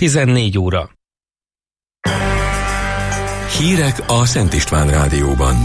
14 óra. Hírek a Szent István Rádióban.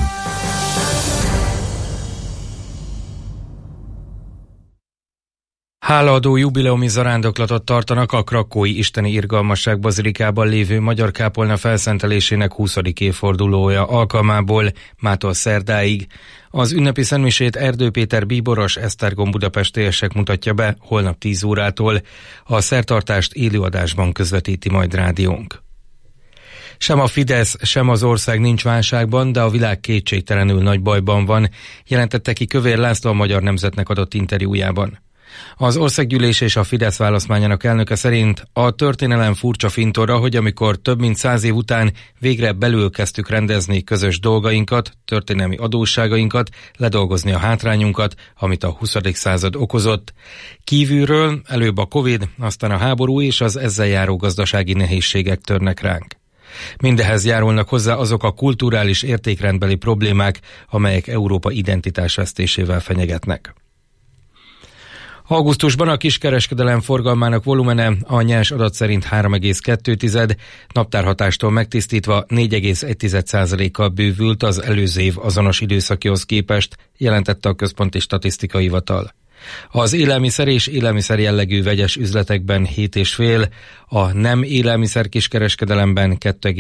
Hálaadó jubileumi zarándoklatot tartanak a Krakói Isteni Irgalmasság bazilikában lévő Magyar Kápolna felszentelésének 20. évfordulója alkalmából mától szerdáig. Az ünnepi szentmisét Erdő Péter bíboros Esztergom budapestiesek mutatja be holnap 10 órától. A szertartást élőadásban közvetíti majd rádiónk. Sem a Fidesz, sem az ország nincs válságban, de a világ kétségtelenül nagy bajban van, jelentette ki Kövér László a Magyar Nemzetnek adott interjújában. Az Országgyűlés és a Fidesz választmányának elnöke szerint a történelem furcsa fintora, hogy amikor több mint 100 év után végre belül kezdtük rendezni közös dolgainkat, történelmi adósságainkat, ledolgozni a hátrányunkat, amit a 20. század okozott. Kívülről előbb a Covid, aztán a háború és az ezzel járó gazdasági nehézségek törnek ránk. Mindehez járulnak hozzá azok a kulturális értékrendbeli problémák, amelyek Európa identitásvesztésével fenyegetnek. Augusztusban a kiskereskedelem forgalmának volumene a nyers adat szerint 3,2, naptárhatástól megtisztítva 4,1%-kal bővült az előző év azonos időszakihoz képest, jelentette a Központi Statisztikai Hivatal. Az élelmiszer és élelmiszer jellegű vegyes üzletekben 7,5, a nem élelmiszer kiskereskedelemben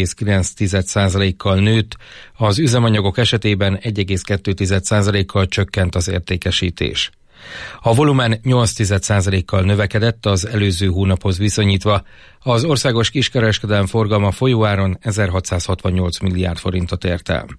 2,9%-kal nőtt, az üzemanyagok esetében 1,2%-kal csökkent az értékesítés. A volumen 0,8%-kal növekedett az előző hónaphoz viszonyítva, az országos kiskereskedelem forgalma folyóáron 1668 milliárd forintot ért el.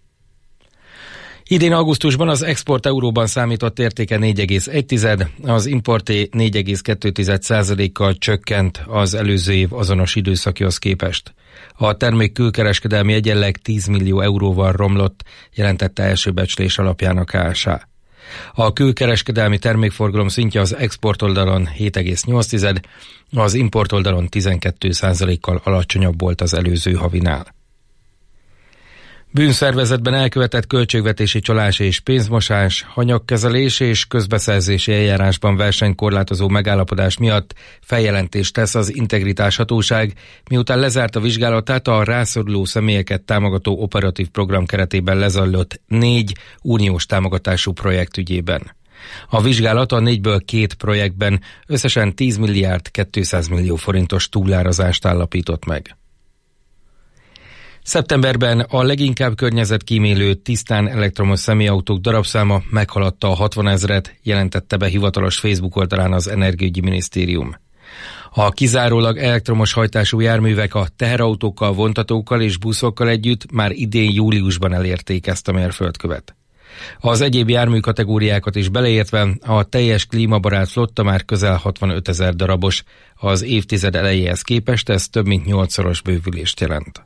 Idén augusztusban az export euróban számított értéke 4,1, az importé 4,2%-kal csökkent az előző év azonos időszakihoz képest. A termék külkereskedelmi egyenleg 10 millió euróval romlott, jelentette első becslés alapján a KSH. A külkereskedelmi termékforgalom szintje az export oldalon 7,8, az import oldalon 12%-kal alacsonyabb volt az előző havinál. Bűnszervezetben elkövetett költségvetési csalás és pénzmosás, hanyagkezelés és közbeszerzési eljárásban versenykorlátozó megállapodás miatt feljelentést tesz az Integritás Hatóság, miután lezárta vizsgálatát a rászoruló személyeket támogató operatív program keretében lezajlott 4 uniós támogatású projekt ügyében. A vizsgálat a 4-ből 2 projektben összesen 10 milliárd 200 millió forintos túlárazást állapított meg. Szeptemberben a leginkább környezetkímélő tisztán elektromos személyautók darabszáma meghaladta a 60 000-et, jelentette be hivatalos Facebook oldalán az Energiaügyi Minisztérium. A kizárólag elektromos hajtású járművek a teherautókkal, vontatókkal és buszokkal együtt már idén júliusban elérték ezt a mérföldkövet. Az egyéb járműkategóriákat is beleértve a teljes klímabarát flotta már közel 65 000 darabos, az évtized elejéhez képest ez több mint 8-szoros bővülést jelent.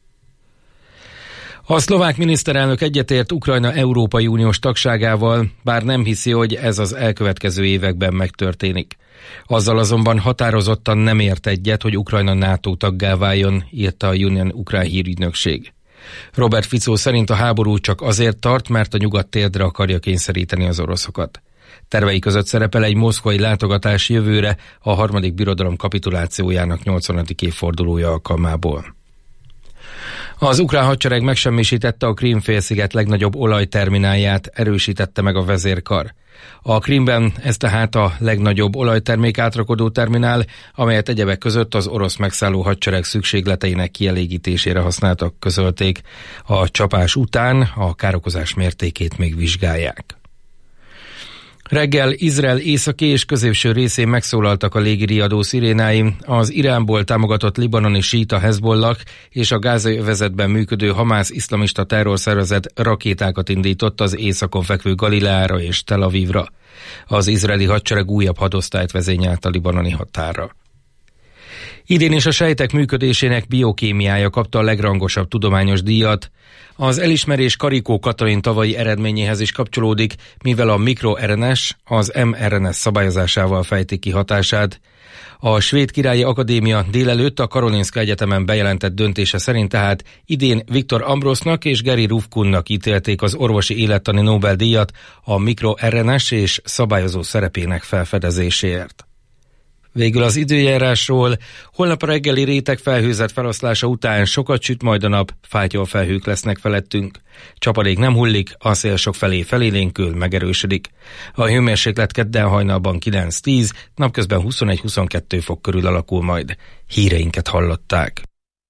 A szlovák miniszterelnök egyetért Ukrajna Európai Uniós tagságával, bár nem hiszi, hogy ez az elkövetkező években megtörténik. Azzal azonban határozottan nem ért egyet, hogy Ukrajna NATO taggá váljon, írta a Union ukrán hírügynökség. Robert Fico szerint a háború csak azért tart, mert a nyugat térdre akarja kényszeríteni az oroszokat. Tervei között szerepel egy moszkvai látogatás jövőre a harmadik birodalom kapitulációjának 80. évfordulója alkalmából. Az ukrán hadsereg megsemmisítette a Krím-félsziget legnagyobb olajterminálját, erősítette meg a vezérkar. A Krímben ez tehát a legnagyobb olajtermék átrakodó terminál, amelyet egyebek között az orosz megszálló hadsereg szükségleteinek kielégítésére használtak, közölték. A csapás után a károkozás mértékét még vizsgálják. Reggel Izrael északi és középső részén megszólaltak a légiriadó szirénái, az Iránból támogatott libanoni síita Hezbollah és a gázai övezetben működő Hamász iszlamista terrorszervezet rakétákat indított az északon fekvő Galileára és Tel Avivra. Az izraeli hadsereg újabb hadosztályt vezényelt a libanoni határra. Idén is a sejtek működésének biokémiája kapta a legrangosabb tudományos díjat. Az elismerés Karikó Katalin tavalyi eredményéhez is kapcsolódik, mivel a mikroRNS az mRNS szabályozásával fejti ki hatását. A Svéd Királyi Akadémia délelőtt a Karolinska Egyetemen bejelentett döntése szerint tehát idén Viktor Ambrosnak és Gary Ruvkunnak ítélték az orvosi élettani Nobel-díjat a mikroRNS és szabályozó szerepének felfedezéséért. Végül az időjárásról. Holnap a reggeli réteg felhőzet feloszlása után sokat süt majd a nap, fátyolfelhők lesznek felettünk. Csapadék nem hullik, a szél sokfelé felélénkül, megerősödik. A hőmérséklet kedden hajnalban 9-10, napközben 21-22 fok körül alakul majd. Híreinket hallották.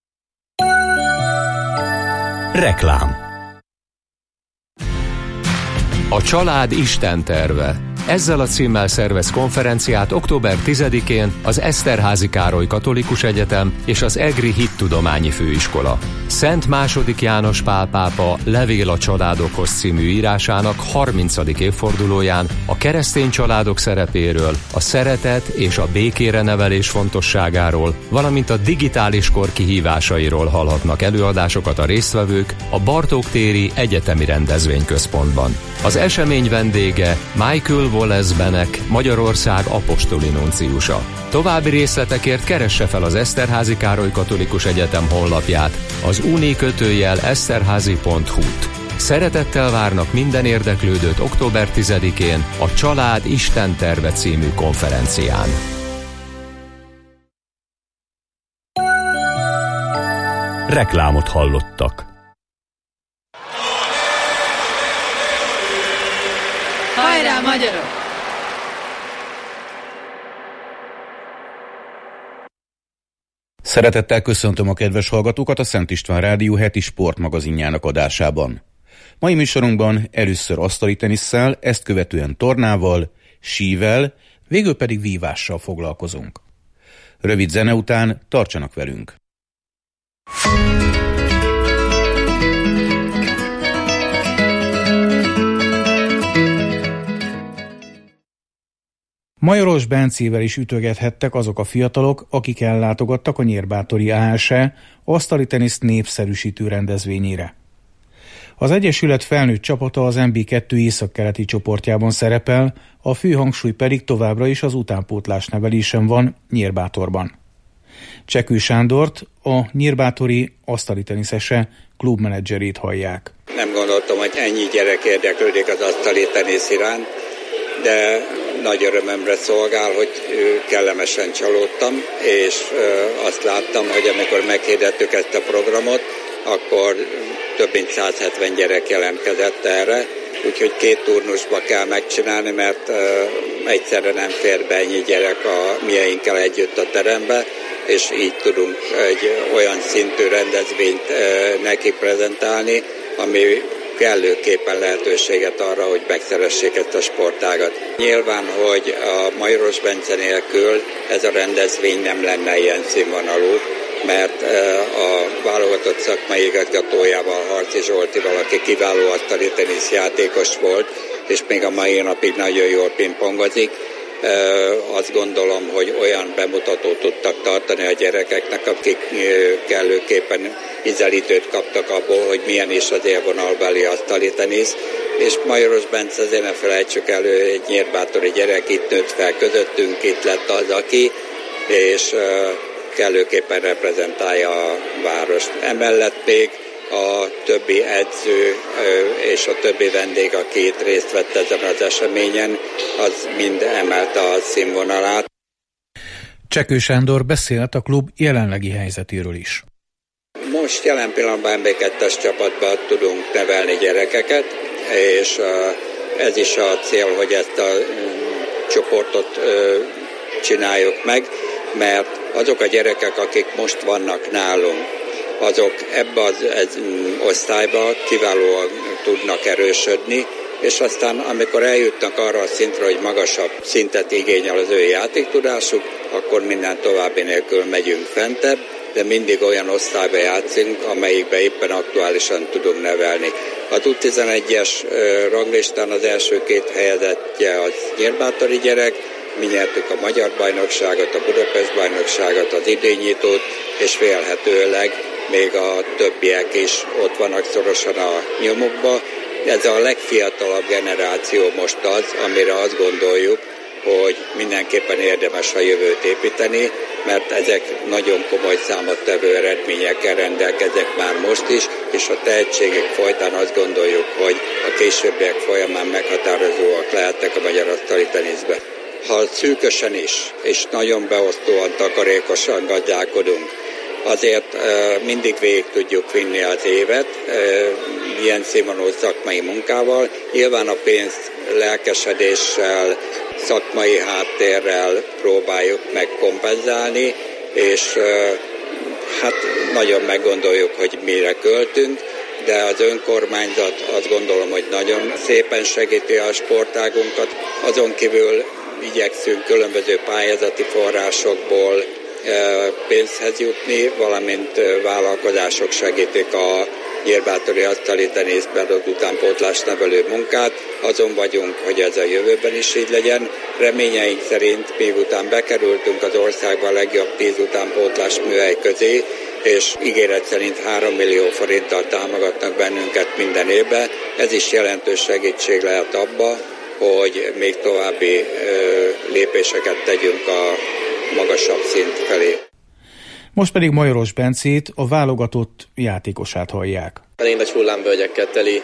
Reklám. A család Isten terve. Ezzel a címmel szervez konferenciát október 10-én az Eszterházy Károly Katolikus Egyetem és az EGRI Hittudományi Főiskola. Szent II. János Pál pápa Levél a családokhoz című írásának 30. évfordulóján a keresztény családok szerepéről, a szeretet és a békére nevelés fontosságáról, valamint a digitális kor kihívásairól hallhatnak előadásokat a résztvevők a Bartók téri Egyetemi Rendezvényközpontban. Az esemény vendége Michael Wallace Benek, Magyarország apostoli nunciusa. További részletekért keresse fel az Eszterházy Károly Katolikus Egyetem honlapját, az uni-eszterházy.hu-t. Szeretettel várnak minden érdeklődőt október 10-én a Család Isten terve című konferencián. Reklámot hallottak. Hajrá, magyarok! Szeretettel köszöntöm a kedves hallgatókat a Szent István Rádió heti sportmagazinjának adásában. Mai műsorunkban először asztali tenisszel, ezt követően tornával, sível, végül pedig vívással foglalkozunk. Rövid zene után tartsanak velünk! Majoros Bencével is ütögethettek azok a fiatalok, akik ellátogattak a Nyírbátori ASE asztali tenisz népszerűsítő rendezvényére. Az Egyesület felnőtt csapata az MB2 északkeleti csoportjában szerepel, a fő hangsúly pedig továbbra is az utánpótlás nevelésen van Nyírbátorban. Csekő Sándort, a nyírbátori asztali teniszese klubmenedzserét hallják. Nem gondoltam, hogy ennyi gyerek érdeklődik az asztali tenisz iránt, de nagy örömömre szolgál, hogy kellemesen csalódtam, és azt láttam, hogy amikor meghirdettük ezt a programot, akkor több mint 170 gyerek jelentkezett erre, úgyhogy 2 turnusba kell megcsinálni, mert egyszerre nem fér be ennyi gyerek a mieinkkel együtt a terembe, és így tudunk egy olyan szintű rendezvényt neki prezentálni, ami kellőképpen lehetőséget arra, hogy megszeressék ezt a sportágat. Nyilván, hogy a Majoros Bence nélkül ez a rendezvény nem lenne ilyen színvonalú, mert a válogatott szakmai igazgatójával, Harci Zsoltival, aki kiváló asztali teniszjátékos volt, és még a mai napig nagyon jól pingpongozik, azt gondolom, hogy olyan bemutatót tudtak tartani a gyerekeknek, akik kellőképpen ízelítőt kaptak abból, hogy milyen is az élvonalbeli asztali tenisz, és Majoros Bence, azért ne felejtsük elő, egy nyírbátori gyerek itt nőtt fel közöttünk, itt lett az, aki, és kellőképpen reprezentálja a várost. Emellett még a többi edző és a többi vendég, aki itt részt vett ezen az eseményen, az mind emelte a színvonalát. Csekő Sándor beszélt a klub jelenlegi helyzetéről is. Most jelen pillanatban MB2-es csapatban tudunk nevelni gyerekeket, és ez is a cél, hogy ezt a csoportot csináljuk meg, mert azok a gyerekek, akik most vannak nálunk, azok ebbe az osztályba kiválóan tudnak erősödni, és aztán amikor eljutnak arra a szintre, hogy magasabb szintet igényel az ő játéktudásuk, akkor minden további nélkül megyünk fentebb, de mindig olyan osztályba játszunk, amelyikben éppen aktuálisan tudunk nevelni. A U11-es ranglistán az első 2 helyezettje az nyírbátori gyerek, mi nyertük a magyar bajnokságot, a Budapest bajnokságot, az idénynyitót, és vélhetőleg még a többiek is ott vannak szorosan a nyomukba. Ez a legfiatalabb generáció most az, amire azt gondoljuk, hogy mindenképpen érdemes a jövőt építeni, mert ezek nagyon komoly számottevő eredményekkel rendelkeznek már most is, és a tehetségek folytán azt gondoljuk, hogy a későbbiek folyamán meghatározóak lehetnek a magyar asztali teniszben. ha szűkösen is, és nagyon beosztóan, takarékosan gazdálkodunk, azért mindig végig tudjuk vinni az évet, ilyen színvonalú szakmai munkával. Nyilván a pénzt lelkesedéssel, szakmai háttérrel próbáljuk megkompenzálni, és hát nagyon meggondoljuk, hogy mire költünk, de az önkormányzat azt gondolom, hogy nagyon szépen segíti a sportágunkat. Azon kívül igyekszünk különböző pályázati forrásokból pénzhez jutni, valamint vállalkozások segítik a nyírbátori asztali teniszben az utánpótlás nevelő munkát. Azon vagyunk, hogy ez a jövőben is így legyen. Reményeink szerint miután bekerültünk az országban a legjobb 10 utánpótlás műhely közé, és ígéret szerint 3 millió forinttal támogatnak bennünket minden évben. Ez is jelentős segítség lehet abba, hogy még további lépéseket tegyünk a magasabb szint felé. Most pedig Majoros Bencét, a válogatott játékosát hallják. Elég nagy hullámvölgyekkel teli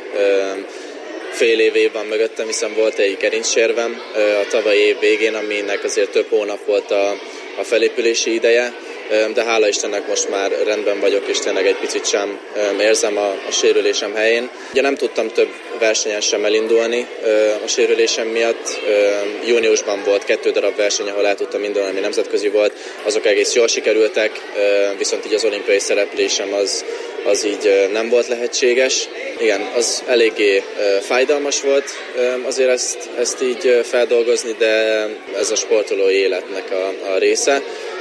fél év van mögöttem, hiszen volt egy gerincsérvem a tavalyi év végén, aminek azért több hónap volt a felépülési ideje, de hála Istennek most már rendben vagyok, és tényleg egy picit sem érzem a sérülésem helyén. Ugye nem tudtam több versenyen sem elindulni a sérülésem miatt. Júniusban volt 2 darab verseny, ahol el tudtam indulni, ami nemzetközi volt. Azok egész jól sikerültek, viszont így az olimpiai szereplésem az így nem volt lehetséges. Igen, az eléggé fájdalmas volt azért ezt így feldolgozni, de ez a sportolói életnek a része.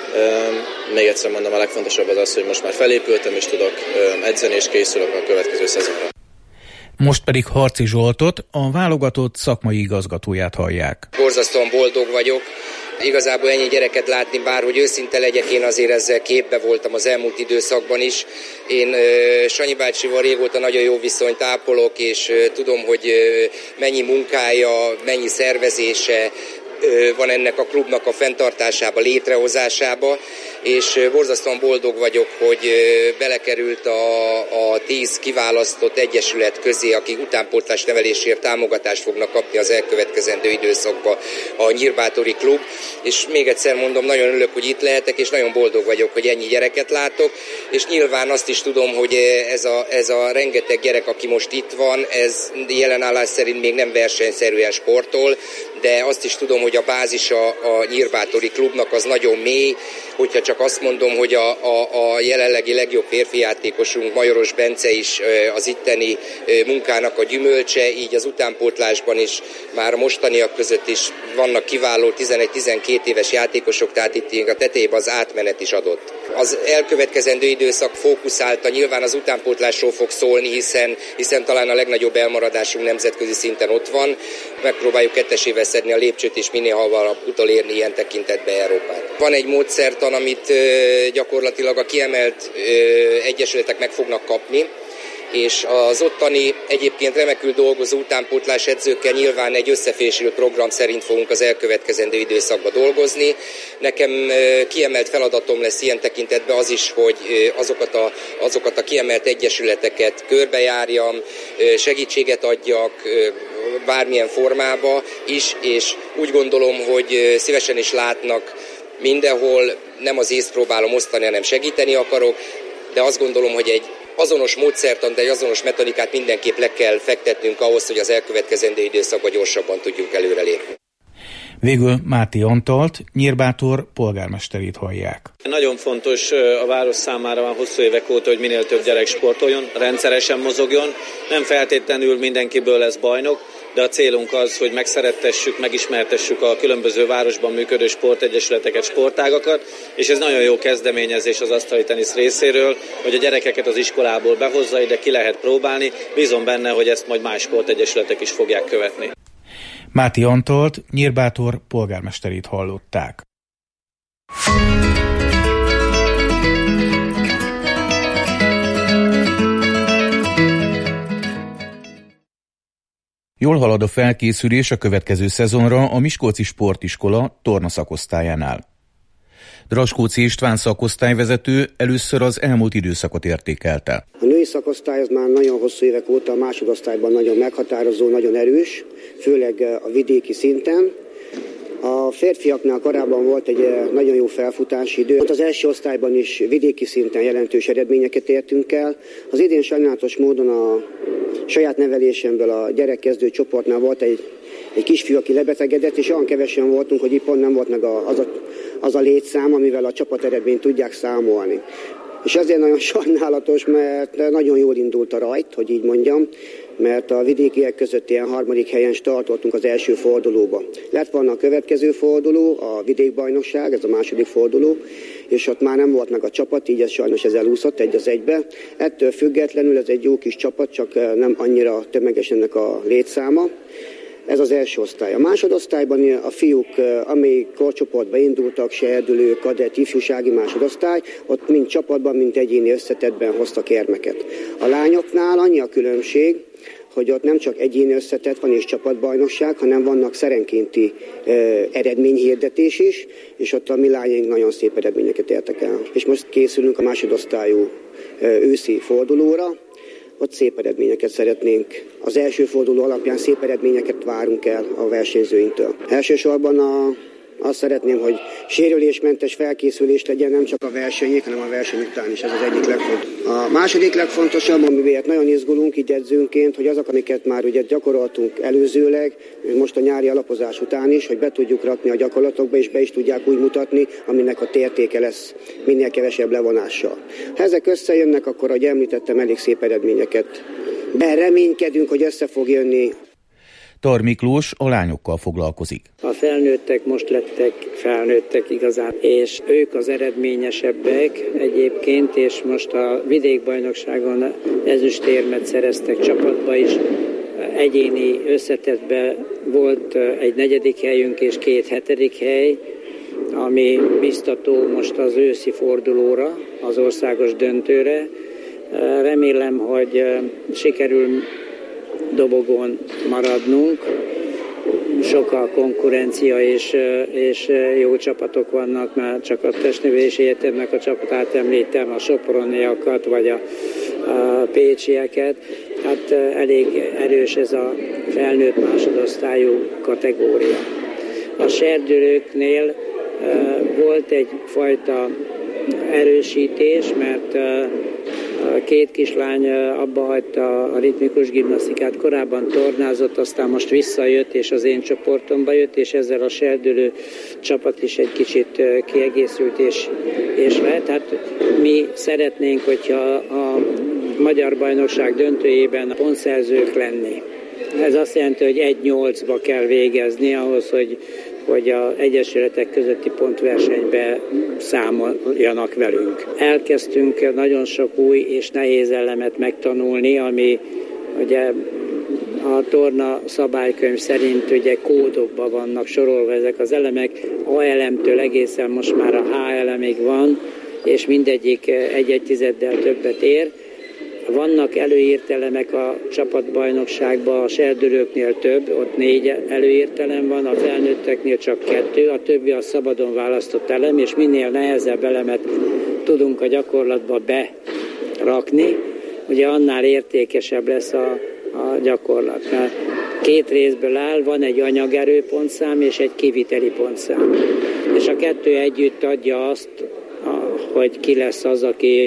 Még egyszer mondom, a legfontosabb az, hogy most már felépültem, és tudok edzeni, és készülök a következő szezonra. Most pedig Harci Zsoltot, a válogatott szakmai igazgatóját hallják. Borzasztóan boldog vagyok. Igazából ennyi gyereket látni, bárhogy őszinte legyek, én azért ezzel képbe voltam az elmúlt időszakban is. Én Sanyi bácsival régóta nagyon jó viszonyt ápolok, és tudom, hogy mennyi munkája, mennyi szervezése van ennek a klubnak a fenntartásába, létrehozásába, és borzasztóan boldog vagyok, hogy belekerült a 10 kiválasztott egyesület közé, akik utánpótlás nevelésért támogatást fognak kapni az elkövetkezendő időszakban a Nyírbátori klub, és még egyszer mondom, nagyon örülök, hogy itt lehetek, és nagyon boldog vagyok, hogy ennyi gyereket látok, és nyilván azt is tudom, hogy ez a rengeteg gyerek, aki most itt van, ez jelenállás szerint még nem versenyszerűen sportol, de azt is tudom, hogy a bázisa a Nyírbátori klubnak az nagyon mély, hogyha csak azt mondom, hogy a jelenlegi legjobb férfi játékosunk, Majoros Bence is az itteni munkának a gyümölcse, így az utánpótlásban is, már a mostaniak között is vannak kiváló 11-12 éves játékosok, tehát itt a tetejében az átmenet is adott. Az elkövetkezendő időszak fókuszálta nyilván az utánpótlásról fog szólni, hiszen talán a legnagyobb elmaradásunk nemzetközi szinten ott van. Megpróbáljuk kettesével szedni a lépcsőt, és minél hamarabb utolérni ilyen tekintetben Európát. Van egy módszertan, amit gyakorlatilag a kiemelt egyesületek meg fognak kapni, és az ottani egyébként remekül dolgozó utánpótlás edzőkkel nyilván egy összefésült program szerint fogunk az elkövetkezendő időszakban dolgozni. Nekem kiemelt feladatom lesz ilyen tekintetben az is, hogy azokat a kiemelt egyesületeket körbejárjam, segítséget adjak bármilyen formába is, és úgy gondolom, hogy szívesen is látnak mindenhol, nem az észt próbálom osztani, hanem segíteni akarok, de azt gondolom, hogy egy azonos módszertant, de egy azonos metodikát mindenképp le kell fektetnünk ahhoz, hogy az elkövetkezendő időszakban gyorsabban tudjunk előrelépni. Végül Máté Antalt, Nyírbátor polgármesterét hallják. Nagyon fontos a város számára már hosszú évek óta, hogy minél több gyerek sportoljon, rendszeresen mozogjon. Nem feltétlenül mindenkiből lesz bajnok, de a célunk az, hogy megszerettessük, megismertessük a különböző városban működő sportegyesületeket, sportágakat, és ez nagyon jó kezdeményezés az asztali tenisz részéről, hogy a gyerekeket az iskolából behozza, ide ki lehet próbálni. Bízom benne, hogy ezt majd más sportegyesületek is fogják követni. Máté Antalt, Nyírbátor polgármesterét hallották. Jól halad a felkészülés a következő szezonra a Miskolci Sportiskola torna szakosztályánál. Draskóci István szakosztályvezető először az elmúlt időszakot értékelte. A női szakosztály az már nagyon hosszú évek óta a másodosztályban nagyon meghatározó, nagyon erős, főleg a vidéki szinten. A férfiaknál korábban volt egy nagyon jó felfutási idő. Az első osztályban is vidéki szinten jelentős eredményeket értünk el. Az idén sajnálatos módon a saját nevelésemből a gyerekkezdő csoportnál volt egy kisfiú, aki lebetegedett, és olyan kevesen voltunk, hogy itt pont nem volt meg az a létszám, amivel a csapateredményt tudják számolni. És ezért nagyon sajnálatos, mert nagyon jól indult a rajt, hogy így mondjam, mert a vidékiek között ilyen 3. helyen startoltunk az első fordulóba. Lett volna a következő forduló, a vidékbajnokság, ez a második forduló, és ott már nem volt meg a csapat, így ez sajnos ez elúszott 1-1. Ettől függetlenül ez egy jó kis csapat, csak nem annyira tömeges ennek a létszáma. Ez az első osztály. A másodosztályban a fiúk, amely korcsoportba indultak, serdülő, kadett, ifjúsági másodosztály, ott mind csapatban, mind egyéni összetettben hoztak érmeket. A lányoknál annyi a különbség, hogy ott nem csak egyéni összetett van és csapatbajnokság, hanem vannak szerenkénti eredményhirdetés is, és ott a mi lányaink nagyon szép eredményeket értek el. És most készülünk a másodosztályú őszi fordulóra, ott szép eredményeket szeretnénk. Az első forduló alapján szép eredményeket várunk el a versenyzőinktől. Elsősorban azt szeretném, hogy sérülésmentes felkészülés legyen nem csak a versenyek, hanem a verseny után is, ez az egyik legfontosabb. A második legfontosabb, amiért nagyon izgulunk így edzőnként, hogy azok, amiket már ugye gyakoroltunk előzőleg, most a nyári alapozás után is, hogy be tudjuk rakni a gyakorlatokba, és be is tudják úgy mutatni, aminek a tértéke lesz minél kevesebb levonással. Ha ezek összejönnek, akkor, ahogy említettem, elég szép eredményeket. Reménykedünk, hogy össze fog jönni. Tar Miklós a lányokkal foglalkozik. A felnőttek most lettek felnőttek igazán, és ők az eredményesebbek egyébként, és most a vidékbajnokságon ezüstérmet szereztek csapatba is. Egyéni összetettben volt egy 4. helyünk és 2. 7. hely, ami biztató most az őszi fordulóra, az országos döntőre. Remélem, hogy sikerül dobogón maradnunk. Sok a konkurencia, és jó csapatok vannak, mert csak a Testnevelési Egyetemnek a csapatát említem, a soproniakat, vagy a pécsieket. Hát elég erős ez a felnőtt másodosztályú kategória. A serdülőknél volt egyfajta erősítés, mert 2 kislány abba hagyta a ritmikus gimnasztikát, korábban tornázott, aztán most visszajött, és az én csoportomba jött, és ezzel a serdülő csapat is egy kicsit kiegészült, és lehet. Hát mi szeretnénk, hogyha a Magyar Bajnokság döntőjében pontszerzők lenni. Ez azt jelenti, hogy 1-8-ba kell végezni ahhoz, hogy az egyesületek közötti pontversenybe számoljanak velünk. Elkezdtünk nagyon sok új és nehéz elemet megtanulni, ami ugye a torna szabálykönyv szerint ugye kódokban vannak sorolva ezek az elemek. A elemtől egészen most már a H elemig van, és mindegyik 1/10-del többet ér. Vannak előírt elemek a csapatbajnokságban, a serdülőknél több, ott 4 előírt elem van, a felnőtteknél csak 2, a többi a szabadon választott elem, és minél nehezebb elemet tudunk a gyakorlatba berakni, ugye annál értékesebb lesz a gyakorlat. Mert 2 részből áll, van egy anyagerőpontszám és egy kiviteli pontszám. És a 2 együtt adja azt, hogy ki lesz az, aki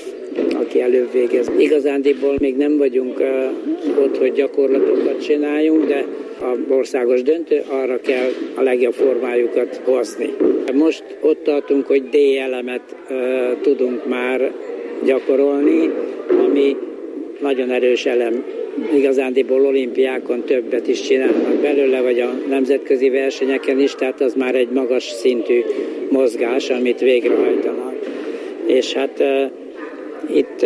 előbb végez. Igazándiból még nem vagyunk ott, hogy gyakorlatokat csináljunk, de a országos döntő arra kell a legjobb formájukat hozni. Most ott tartunk, hogy D elemet tudunk már gyakorolni, ami nagyon erős elem. Igazándiból olimpiákon többet is csinálnak belőle, vagy a nemzetközi versenyeken is, tehát az már egy magas szintű mozgás, amit végrehajtanak. És hát itt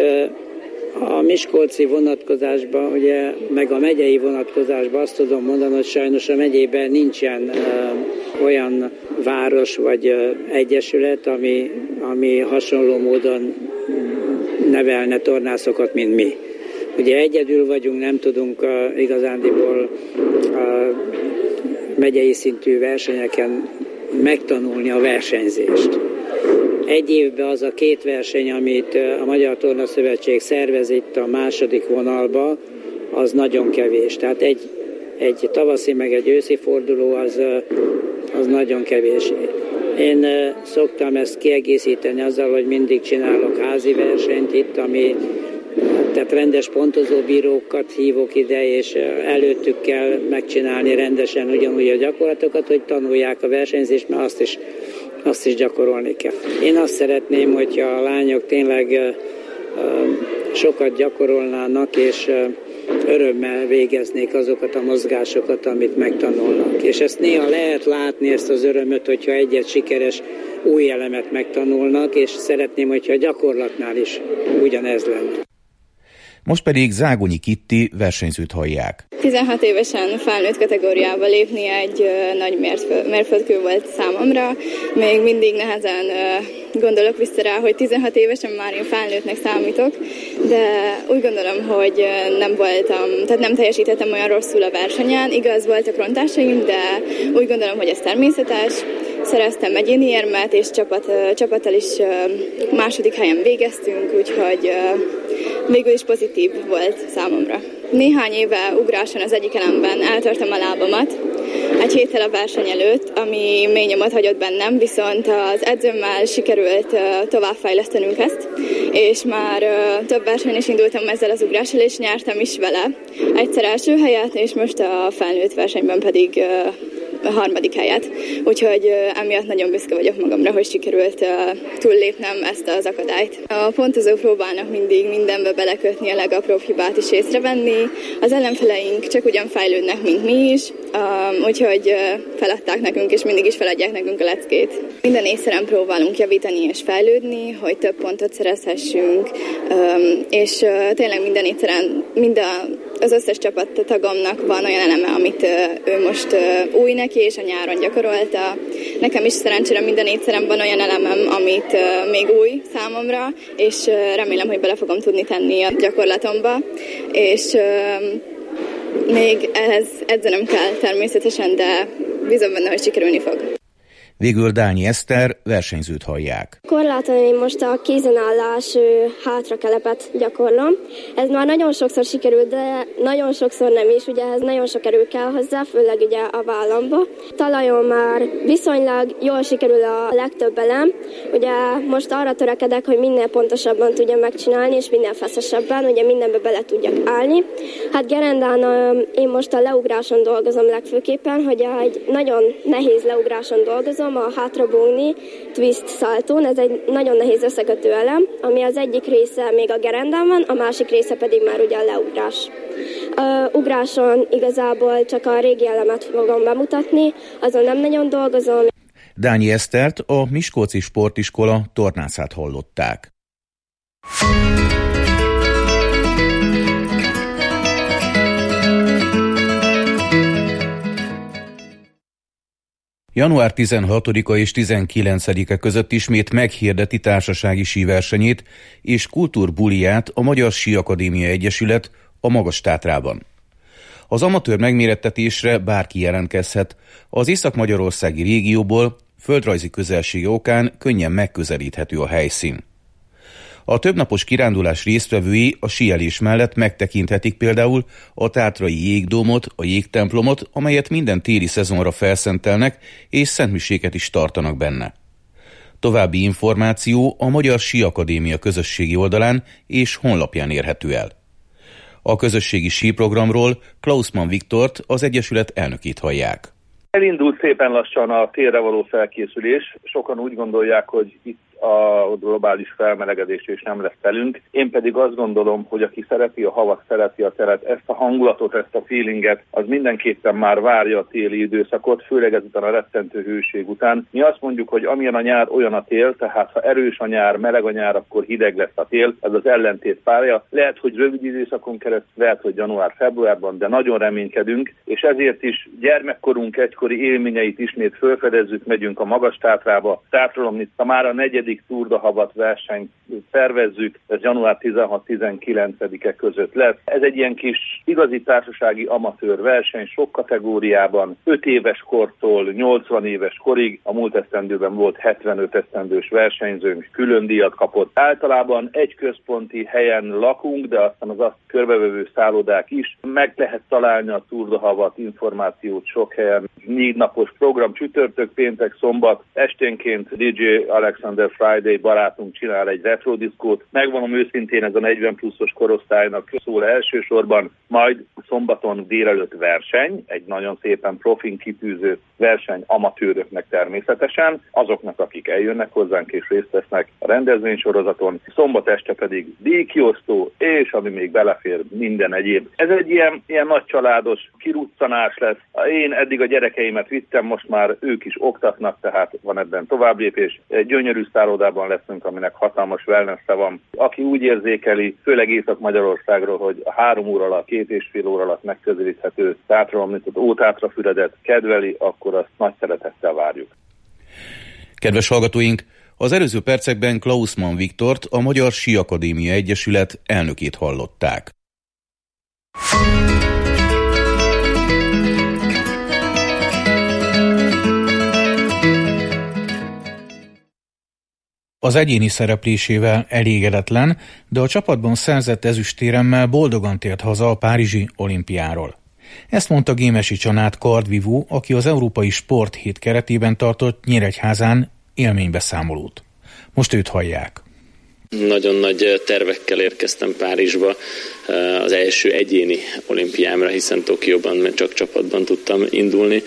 a miskolci vonatkozásban, ugye, meg a megyei vonatkozásban azt tudom mondani, hogy sajnos a megyében nincsen olyan város vagy egyesület, ami hasonló módon nevelne tornászokat, mint mi. Ugye egyedül vagyunk, nem tudunk igazándiból megyei szintű versenyeken megtanulni a versenyzést. Egy évben az a 2 verseny, amit a Magyar Tornaszövetség szervez itt a második vonalba, az nagyon kevés. Tehát egy tavaszi meg egy őszi forduló az az nagyon kevés. Én szoktam ezt kiegészíteni azzal, hogy mindig csinálok házi versenyt itt, tehát rendes pontozóbírókat hívok ide, és előttük kell megcsinálni rendesen ugyanúgy a gyakorlatokat, hogy tanulják a versenyzést, mert azt is gyakorolni kell. Én azt szeretném, hogyha a lányok tényleg sokat gyakorolnának, és örömmel végeznék azokat a mozgásokat, amit megtanulnak. És ezt néha lehet látni, ezt az örömöt, hogyha egyet sikeres új elemet megtanulnak, és szeretném, hogyha a gyakorlatnál is ugyanez lenne. Most pedig Zágonyi Kitti versenyzőt hallják. 16 évesen felnőtt kategóriába lépni egy nagy mérföldkő volt számomra. Még mindig nehezen gondolok vissza rá, hogy 16 évesen már én felnőttnek számítok, de úgy gondolom, hogy nem teljesítettem olyan rosszul a versenyen. Igaz, voltak rontásaim, de úgy gondolom, hogy ez természetes. Szereztem egyéni érmet, és csapattal is második helyen végeztünk, úgyhogy végül is pozitív volt számomra. Néhány éve ugráson az egyik elemben eltörtem a lábamat egy héttel a verseny előtt, ami mély nyomot hagyott bennem, viszont az edzőmmel sikerült továbbfejlesztenünk ezt, és már több versenyen is indultam ezzel az ugrással, és nyertem is vele. Egyszer első helyet, és most a felnőtt versenyben pedig a harmadik helyet. Úgyhogy emiatt nagyon büszke vagyok magamra, hogy sikerült túllépnem ezt az akadályt. A pontozók próbálnak mindig mindenbe belekötni, a legapróbb hibát is észrevenni. Az ellenfeleink csak ugyan fejlődnek, mint mi is, úgyhogy feladták nekünk, és mindig is feladják nekünk a leckét. Minden észre próbálunk javítani és fejlődni, hogy több pontot szerezhessünk, és tényleg minden észren, az összes csapattagomnak van olyan eleme, amit ő most új neki, és a nyáron gyakorolta. Nekem is szerencsére minden étszerem van olyan elemem, amit még új számomra, és remélem, hogy bele fogom tudni tenni a gyakorlatomba. És még ehhez edzenem kell természetesen, de bízom benne, hogy sikerülni fog. Végül Dányi Eszter versenyzőt hallják. Korláton én most a kézenállás hátrakelepet gyakorlom. Ez már nagyon sokszor sikerült, de nagyon sokszor nem is. Ugye ehhez nagyon sok erő kell hozzá, főleg ugye a vállamba. Talajon már viszonylag jól sikerül a legtöbb elem. Ugye most arra törekedek, hogy minél pontosabban tudjam megcsinálni, és minél feszesebben, ugye mindenbe bele tudjak állni. Hát gerendán én most a leugráson dolgozom legfőképpen, hogy egy nagyon nehéz leugráson dolgozom, a hátrabogni twist szaltón. Ez egy nagyon nehéz összekötő elem, ami az egyik része még a gerendán van, a másik része pedig már ugye a leugrás. Ugráson igazából csak a régi elemet fogom bemutatni, azon nem nagyon dolgozom. Dányi Esztert, a Miskolci Sportiskola tornászát hallották. Január 16-a és 19-e között ismét meghirdeti társasági síversenyét és kultúrbuliját a Magyar Síakadémia Egyesület a Magas-Tátrában. Az amatőr megmérettetésre bárki jelentkezhet, az észak-magyarországi régióból földrajzi közelsége okán könnyen megközelíthető a helyszín. A többnapos kirándulás résztvevői a síelés mellett megtekinthetik például a tátrai jégdómot, a jégtemplomot, amelyet minden téli szezonra felszentelnek, és szentmiséket is tartanak benne. További információ a Magyar Síakadémia közösségi oldalán és honlapján érhető el. A közösségi síprogramról Klausmann Viktort, az Egyesület elnökét hallják. Elindult szépen lassan a télre való felkészülés. Sokan úgy gondolják, hogy itt a globális felmelegedés és nem lesz telünk. Én pedig azt gondolom, hogy aki szereti a havat, szereti a teret, ezt a hangulatot, ezt a feelinget, az mindenképpen már várja a téli időszakot, főleg ezután a rettentő hőség után. Mi azt mondjuk, hogy amilyen a nyár, olyan a tél, tehát ha erős a nyár, meleg a nyár, akkor hideg lesz a tél. Ez az ellentét párja. Lehet, hogy rövid időszakon keresztül, lehet, hogy január-februárban, de nagyon reménykedünk, és ezért is gyermekkorunk egykori élményeit ismét felfedezzük, megyünk a Magas-Tátrába, Tátralomnica már a 4. 4. Tour de Havat versenyt szervezzük, ez január 16-19-e között lesz. Ez egy ilyen kis igazi társasági amatőr verseny, sok kategóriában, 5 éves kortól 80 éves korig, a múlt esztendőben volt 75 esztendős versenyzőnk, külön díjat kapott. Általában egy központi helyen lakunk, de aztán az azt körbevevő szállodák is. Meg lehet találni a Tour de Havat információt sok helyen. 4 napos program, csütörtök, péntek, szombat, esténként DJ Alexander Friday barátunk csinál egy retro diszkót. Megmondom őszintén, ez a 40 pluszos korosztálynak szól elsősorban, majd szombaton délelőtt verseny, egy nagyon szépen profin kitűző verseny amatőröknek természetesen, azoknak, akik eljönnek hozzánk és részt vesznek a rendezvénysorozaton, szombat este pedig díjkiosztó, és ami még belefér, minden egyéb. Ez egy ilyen nagy családos kiruccanás lesz. Én eddig a gyerekeimet vittem, most már ők is oktatnak, tehát van ebben továbblépés. Egy gyönyörű szállodában leszünk, aminek hatalmas wellness-e van. Aki úgy érzékeli, főleg Észak-Magyarországról, hogy a 3 óra alatt, 2,5 óra alatt megközelíthető Tátra, mint az Ótátrafüredet kedveli, akkor azt nagy szeretettel várjuk. Kedves hallgatóink, az előző percekben Klausmann Viktort, a Magyar Síakadémia Egyesület elnökét hallották. Az egyéni szereplésével elégedetlen, de a csapatban szerzett ezüstéremmel boldogan tért haza a párizsi olimpiáról. Ezt mondta Gémesi Csanát kardvívó, aki az Európai Sporthét keretében tartott Nyíregyházán élménybeszámolót. Most őt hallják. Nagyon nagy tervekkel érkeztem Párizsba az első egyéni olimpiámra, hiszen Tokióban csak csapatban tudtam indulni,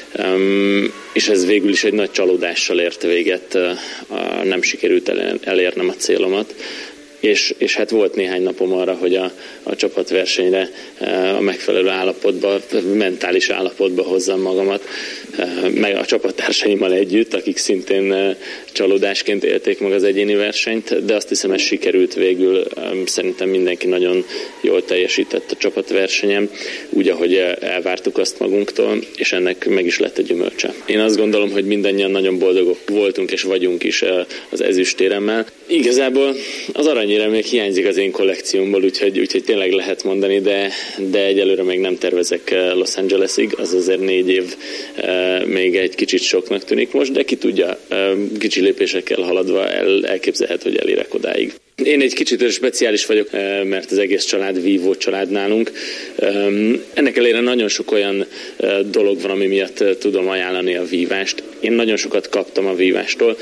és ez végül is egy nagy csalódással ért véget, nem sikerült elérnem a célomat. És hát volt néhány napom arra, hogy a csapatversenyre a megfelelő állapotba, mentális állapotba hozzam magamat, meg a csapattársaimmal együtt, akik szintén csalódásként élték meg az egyéni versenyt, de azt hiszem, ez sikerült végül. Szerintem mindenki nagyon jól teljesített a csapatversenyem, úgy, ahogy elvártuk azt magunktól, és ennek meg is lett a gyümölcse. Én azt gondolom, hogy mindannyian nagyon boldogok voltunk és vagyunk is az ezüstéremmel. Igazából az aranyérem még hiányzik az én kollekciómból, úgyhogy tényleg lehet mondani, de egyelőre még nem tervezek Los Angelesig, az azért 4 év még egy kicsit soknak tűnik most, de ki tudja, kicsi lépésekkel haladva elképzelhet, hogy elérek odáig. Én egy kicsit speciális vagyok, mert az egész család vívó család nálunk. Ennek ellenére nagyon sok olyan dolog van, ami miatt tudom ajánlani a vívást. Én nagyon sokat kaptam a vívástól.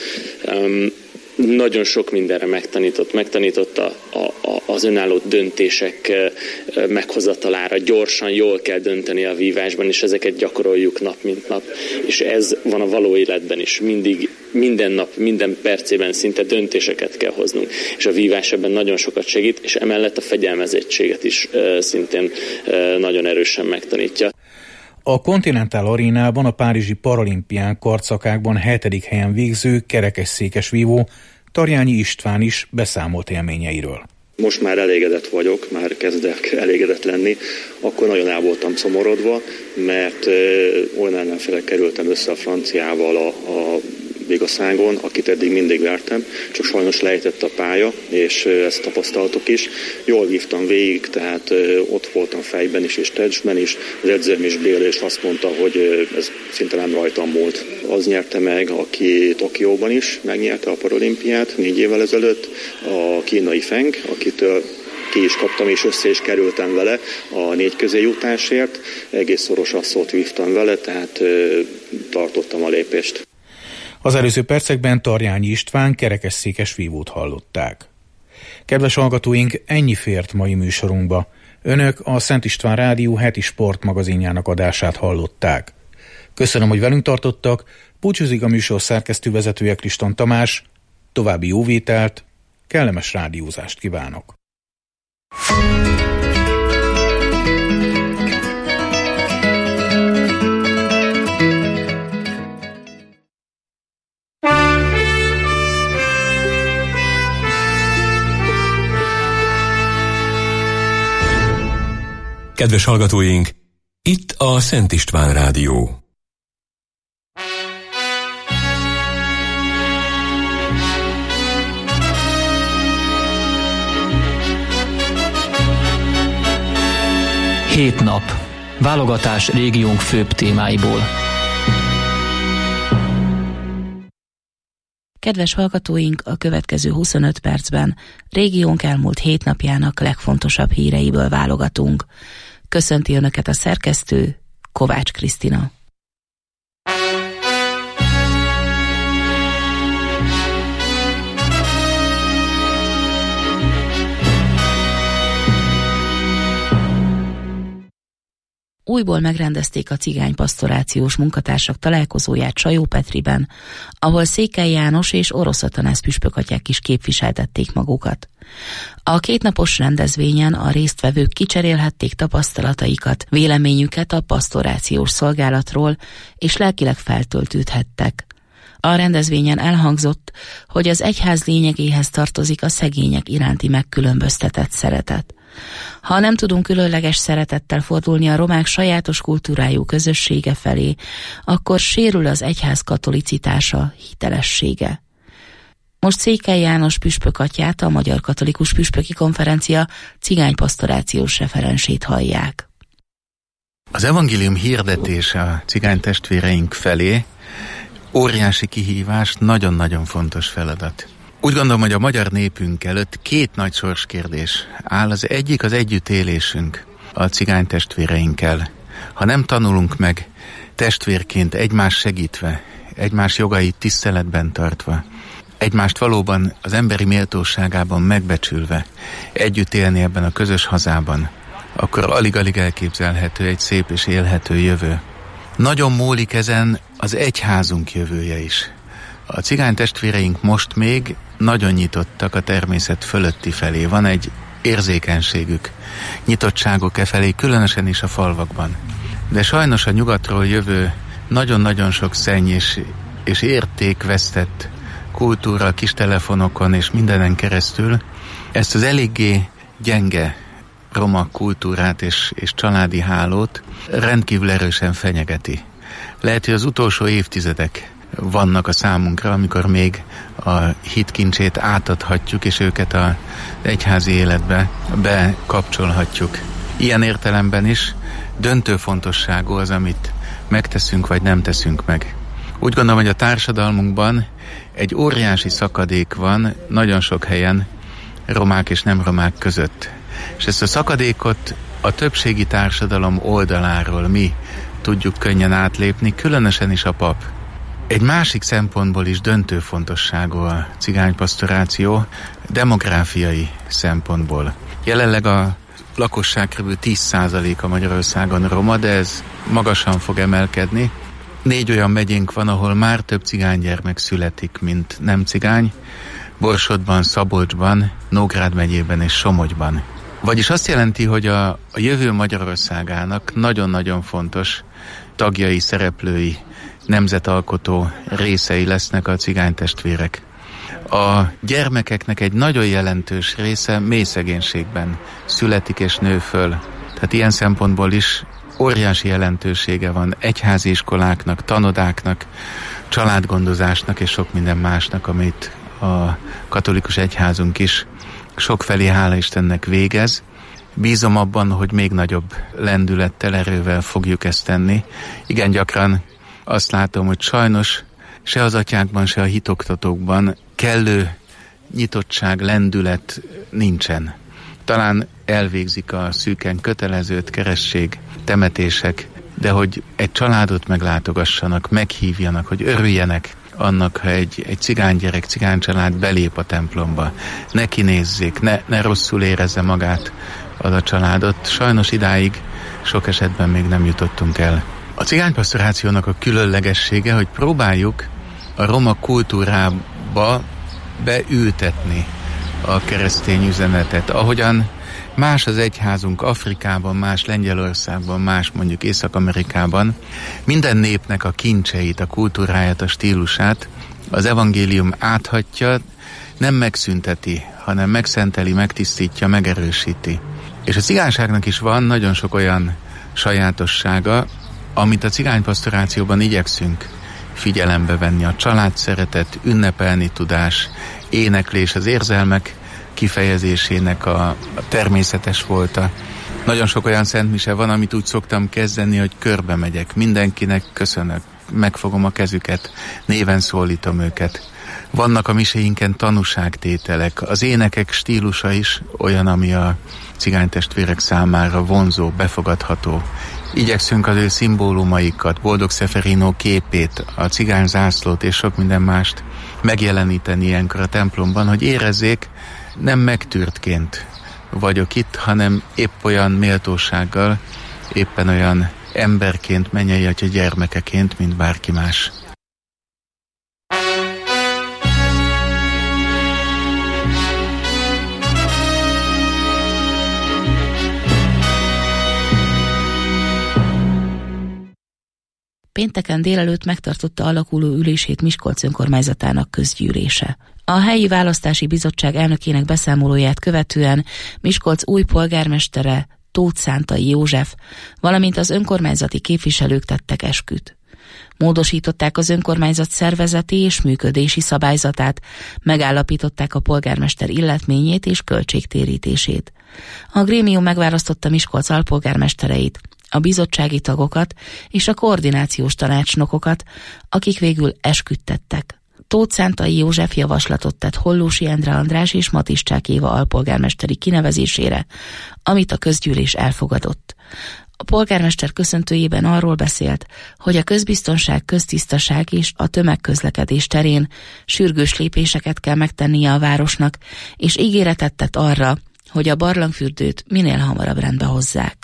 Nagyon sok mindenre megtanított az önálló döntések meghozatalára. Gyorsan, jól kell dönteni a vívásban, és ezeket gyakoroljuk nap mint nap. És ez van a való életben is. Mindig, minden nap, minden percében szinte döntéseket kell hoznunk. És a vívás ebben nagyon sokat segít, és emellett a fegyelmezettséget is szintén nagyon erősen megtanítja. A Continental Arénában a párizsi paralimpián kartszakákban 7. helyen végző kerekesszékes vívó Tarjányi István is beszámolt élményeiről. Most már elégedett vagyok, már kezdek elégedett lenni. Akkor nagyon el voltam szomorodva, mert olyan ellenfélek kerültem össze a franciával a Végaszágon, akit eddig mindig vertem, csak sajnos lejtett a pálya, és ezt tapasztaltok is. Jól vívtam végig, tehát ott voltam fejben is, és testben is. Az edzőm is Béla, és azt mondta, hogy ez szinte nem rajtam múlt. Az nyerte meg, aki Tokióban is megnyerte a paralimpiát 4 évvel ezelőtt, a kínai Feng, akitől ki is kaptam, és össze is kerültem vele a 4 közéjutásért. Egész szoros asszót vívtam vele, tehát tartottam a lépést. Az előző percekben Tarjányi István kerekesszékes vívót hallották. Kedves hallgatóink, ennyi fért mai műsorunkba. Önök a Szent István Rádió heti sportmagazinjának adását hallották. Köszönöm, hogy velünk tartottak, búcsúzik a műsor szerkesztővezetője Kriston Tamás, további jó vételt, kellemes rádiózást kívánok. Kedves hallgatóink, itt a Szent István Rádió. 7 nap. Válogatás régiónk főbb témáiból. Kedves hallgatóink, a következő 25 percben régiónk elmúlt 7 napjának legfontosabb híreiből válogatunk. Köszönti Önöket a szerkesztő, Kovács Krisztina. Újból megrendezték a cigánypastorációs munkatársak találkozóját Sajó-Petriben, ahol Székely János és Orosz Atanász püspökatyák is képviseltették magukat. A 2 napos rendezvényen a résztvevők kicserélhették tapasztalataikat, véleményüket a pastorációs szolgálatról, és lelkileg feltöltődhettek. A rendezvényen elhangzott, hogy az egyház lényegéhez tartozik a szegények iránti megkülönböztetett szeretet. Ha nem tudunk különleges szeretettel fordulni a romák sajátos kultúrájú közössége felé, akkor sérül az egyház katolicitása, hitelessége. Most Székely János püspökatyát, a Magyar Katolikus Püspöki Konferencia cigánypastorációs referensét hallják. Az evangélium hirdetése a cigány testvéreink felé óriási kihívás, nagyon-nagyon fontos feladat. Úgy gondolom, hogy a magyar népünk előtt 2 nagy sorskérdés áll. Az egyik az együttélésünk a cigány testvéreinkkel. Ha nem tanulunk meg testvérként egymás segítve, egymás jogait tiszteletben tartva, egymást valóban az emberi méltóságában megbecsülve, együtt élni ebben a közös hazában, akkor alig-alig elképzelhető egy szép és élhető jövő. Nagyon múlik ezen az egyházunk jövője is. A cigány testvéreink most még nagyon nyitottak a természet fölötti felé. Van egy érzékenységük, nyitottságok e felé, különösen is a falvakban. De sajnos a nyugatról jövő nagyon-nagyon sok szenny és értékvesztett kultúra, kis telefonokon és mindenen keresztül ezt az eléggé gyenge roma kultúrát és családi hálót rendkívül erősen fenyegeti. Lehet, hogy az utolsó évtizedek vannak a számunkra, amikor még a hitkincsét átadhatjuk, és őket az egyházi életbe bekapcsolhatjuk. Ilyen értelemben is döntő fontosságú az, amit megteszünk, vagy nem teszünk meg. Úgy gondolom, hogy a társadalmunkban egy óriási szakadék van nagyon sok helyen romák és nem romák között. És ezt a szakadékot a többségi társadalom oldaláról mi tudjuk könnyen átlépni, különösen is a pap. Egy másik szempontból is döntő fontosságú a cigánypastoráció, demográfiai szempontból. Jelenleg a lakosság kb. 10%-a Magyarországon roma, de ez magasan fog emelkedni. 4 olyan megyénk van, ahol már több cigánygyermek születik, mint nem cigány. Borsodban, Szabolcsban, Nógrád megyében és Somogyban. Vagyis azt jelenti, hogy a jövő Magyarországának nagyon-nagyon fontos tagjai, szereplői, nemzetalkotó részei lesznek a cigánytestvérek. A gyermekeknek egy nagyon jelentős része mély szegénységben születik és nő föl. Tehát ilyen szempontból is óriási jelentősége van egyházi iskoláknak, tanodáknak, családgondozásnak és sok minden másnak, amit a katolikus egyházunk is sokfelé, hála Istennek végez. Bízom abban, hogy még nagyobb lendülettel, erővel fogjuk ezt tenni. Igen gyakran azt látom, hogy sajnos se az atyákban, se a hitoktatókban kellő nyitottság, lendület nincsen. Talán elvégzik a szűken kötelezőt, keresztség, temetések, de hogy egy családot meglátogassanak, meghívjanak, hogy örüljenek annak, ha egy cigánygyerek, cigánycsalád belép a templomba. Ne kinézzék, ne rosszul érezze magát az a családot. Sajnos idáig sok esetben még nem jutottunk el. A cigánypastorációnak a különlegessége, hogy próbáljuk a roma kultúrába beültetni a keresztény üzenetet. Ahogyan más az egyházunk Afrikában, más Lengyelországban, más mondjuk Észak-Amerikában, minden népnek a kincseit, a kultúráját, a stílusát az evangélium áthatja, nem megszünteti, hanem megszenteli, megtisztítja, megerősíti. És a cigányságnak is van nagyon sok olyan sajátossága, amit a cigánypastorációban igyekszünk figyelembe venni. A családszeretet, ünnepelni tudás, éneklés, az érzelmek kifejezésének a természetes volta. Nagyon sok olyan szentmise van, amit úgy szoktam kezdeni, hogy körbe megyek. Mindenkinek köszönök, megfogom a kezüket, néven szólítom őket. Vannak a miséinken tanúságtételek. Az énekek stílusa is olyan, ami a cigánytestvérek számára vonzó, befogadható. Igyekszünk az ő szimbólumaikat, Boldog Szeferino képét, a cigány zászlót és sok minden mást megjeleníteni ilyenkor a templomban, hogy érezzék, nem megtűrtként vagyok itt, hanem épp olyan méltósággal, éppen olyan emberként, mennyei atya gyermekeként, mint bárki más. Pénteken délelőtt megtartotta alakuló ülését Miskolc önkormányzatának közgyűlése. A helyi választási bizottság elnökének beszámolóját követően Miskolc új polgármestere, Tóth Szántai József, valamint az önkormányzati képviselők tettek esküt. Módosították az önkormányzat szervezeti és működési szabályzatát, megállapították a polgármester illetményét és költségtérítését. A grémium megválasztotta Miskolc alpolgármestereit, a bizottsági tagokat és a koordinációs tanácsnokokat, akik végül esküt tettek. Tóth Szántai József javaslatot tett Hollósy Endre András és Matiszcsák Éva alpolgármesteri kinevezésére, amit a közgyűlés elfogadott. A polgármester köszöntőjében arról beszélt, hogy a közbiztonság, köztisztaság és a tömegközlekedés terén sürgős lépéseket kell megtennie a városnak, és ígéretet tett arra, hogy a barlangfürdőt minél hamarabb rendbe hozzák.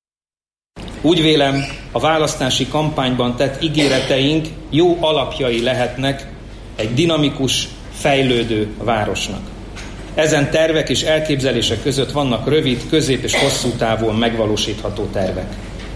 Úgy vélem, a választási kampányban tett ígéreteink jó alapjai lehetnek egy dinamikus, fejlődő városnak. Ezen tervek és elképzelések között vannak rövid, közép és hosszú távon megvalósítható tervek.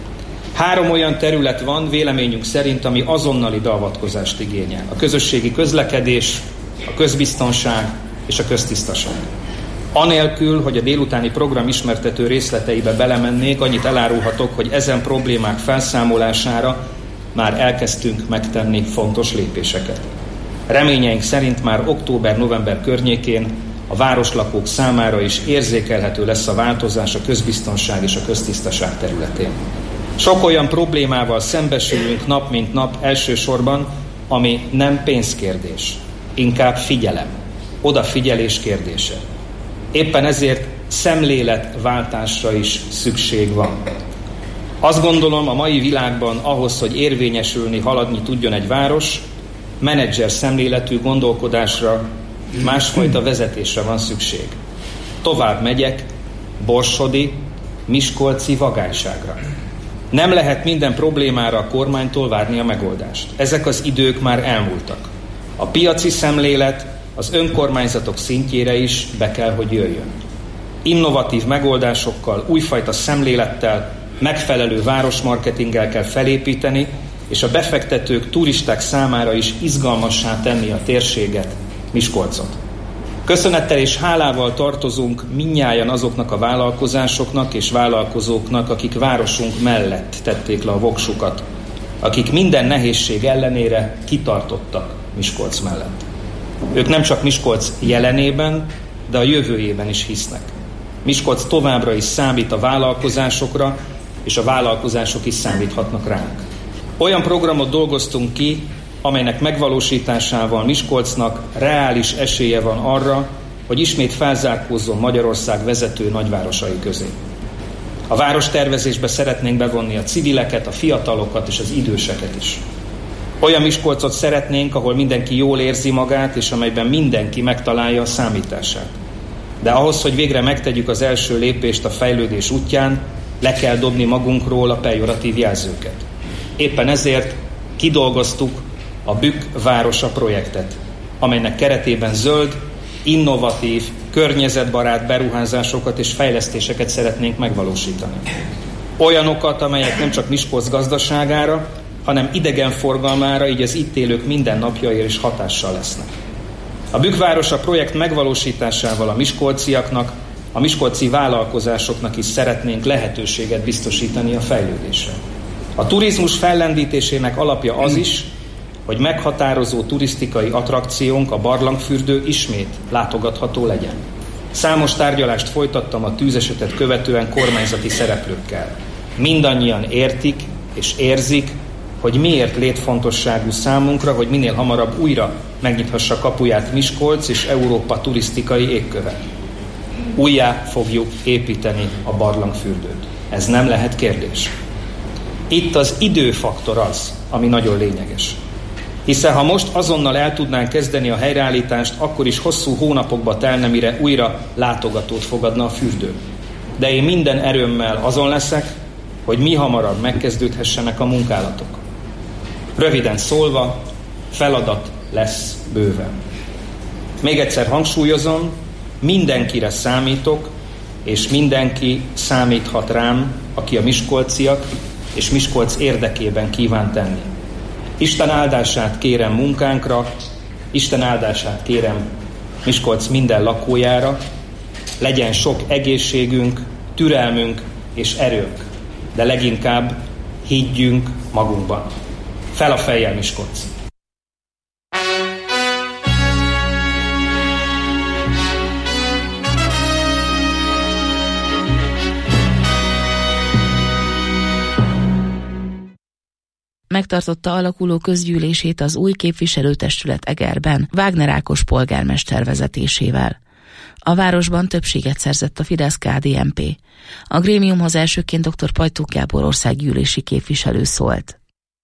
3 olyan terület van véleményünk szerint, ami azonnali beavatkozást igényel. A közösségi közlekedés, a közbiztonság és a köztisztaság. Anélkül, hogy a délutáni program ismertető részleteibe belemennék, annyit elárulhatok, hogy ezen problémák felszámolására már elkezdtünk megtenni fontos lépéseket. Reményeink szerint már október-november környékén a városlakók számára is érzékelhető lesz a változás a közbiztonság és a köztisztaság területén. Sok olyan problémával szembesülünk nap mint nap elsősorban, ami nem pénzkérdés, inkább figyelem, odafigyelés kérdése. Éppen ezért szemléletváltásra is szükség van. Azt gondolom, a mai világban ahhoz, hogy érvényesülni, haladni tudjon egy város, menedzser szemléletű gondolkodásra, másfajta vezetésre van szükség. Tovább megyek borsodi, miskolci vagányságra. Nem lehet minden problémára a kormánytól várni a megoldást. Ezek az idők már elmúltak. A piaci szemlélet az önkormányzatok szintjére is be kell, hogy jöjjön. Innovatív megoldásokkal, újfajta szemlélettel, megfelelő városmarketinggel kell felépíteni, és a befektetők, turisták számára is izgalmassá tenni a térséget, Miskolcot. Köszönettel és hálával tartozunk mindnyájan azoknak a vállalkozásoknak és vállalkozóknak, akik városunk mellett tették le a voksukat, akik minden nehézség ellenére kitartottak Miskolc mellett. Ők nem csak Miskolc jelenében, de a jövőjében is hisznek. Miskolc továbbra is számít a vállalkozásokra, és a vállalkozások is számíthatnak ránk. Olyan programot dolgoztunk ki, amelynek megvalósításával Miskolcnak reális esélye van arra, hogy ismét felzárkózzon Magyarország vezető nagyvárosai közé. A várostervezésbe szeretnénk bevonni a civileket, a fiatalokat és az időseket is. Olyan Miskolcot szeretnénk, ahol mindenki jól érzi magát, és amelyben mindenki megtalálja a számítását. De ahhoz, hogy végre megtegyük az első lépést a fejlődés útján, le kell dobni magunkról a pejoratív jelzőket. Éppen ezért kidolgoztuk a Bükk városa projektet, amelynek keretében zöld, innovatív, környezetbarát beruházásokat és fejlesztéseket szeretnénk megvalósítani. Olyanokat, amelyek nem csak Miskolc gazdaságára, hanem idegenforgalmára, így az itt élők mindennapjaira is hatással lesznek. A Bükk városa projekt megvalósításával a miskolciaknak, a miskolci vállalkozásoknak is szeretnénk lehetőséget biztosítani a fejlődésre. A turizmus fellendítésének alapja az is, hogy meghatározó turisztikai attrakciónk, a barlangfürdő ismét látogatható legyen. Számos tárgyalást folytattam a tűzesetet követően kormányzati szereplőkkel. Mindannyian értik és érzik, hogy miért létfontosságú számunkra, hogy minél hamarabb újra megnyithassa kapuját Miskolc és Európa turisztikai égköve. Újjá fogjuk építeni a barlangfürdőt. Ez nem lehet kérdés. Itt az időfaktor az, ami nagyon lényeges. Hiszen ha most azonnal el tudnánk kezdeni a helyreállítást, akkor is hosszú hónapokba telne, mire újra látogatót fogadna a fürdő. De én minden erőmmel azon leszek, hogy mi hamarabb megkezdődhessenek a munkálatok. Röviden szólva, feladat lesz bőven. Még egyszer hangsúlyozom, mindenkire számítok, és mindenki számíthat rám, aki a miskolciak és Miskolc érdekében kíván tenni. Isten áldását kérem munkánkra, Isten áldását kérem Miskolc minden lakójára, legyen sok egészségünk, türelmünk és erőnk, de leginkább higgyünk magunkban. Fel a fejjel, Miskolc! Megtartotta alakuló közgyűlését az új képviselőtestület Egerben Wagner Ákos polgármester vezetésével. A városban többséget szerzett a Fidesz-KDNP. A grémiumhoz elsőként dr. Pajtók Gábor országgyűlési képviselő szólt.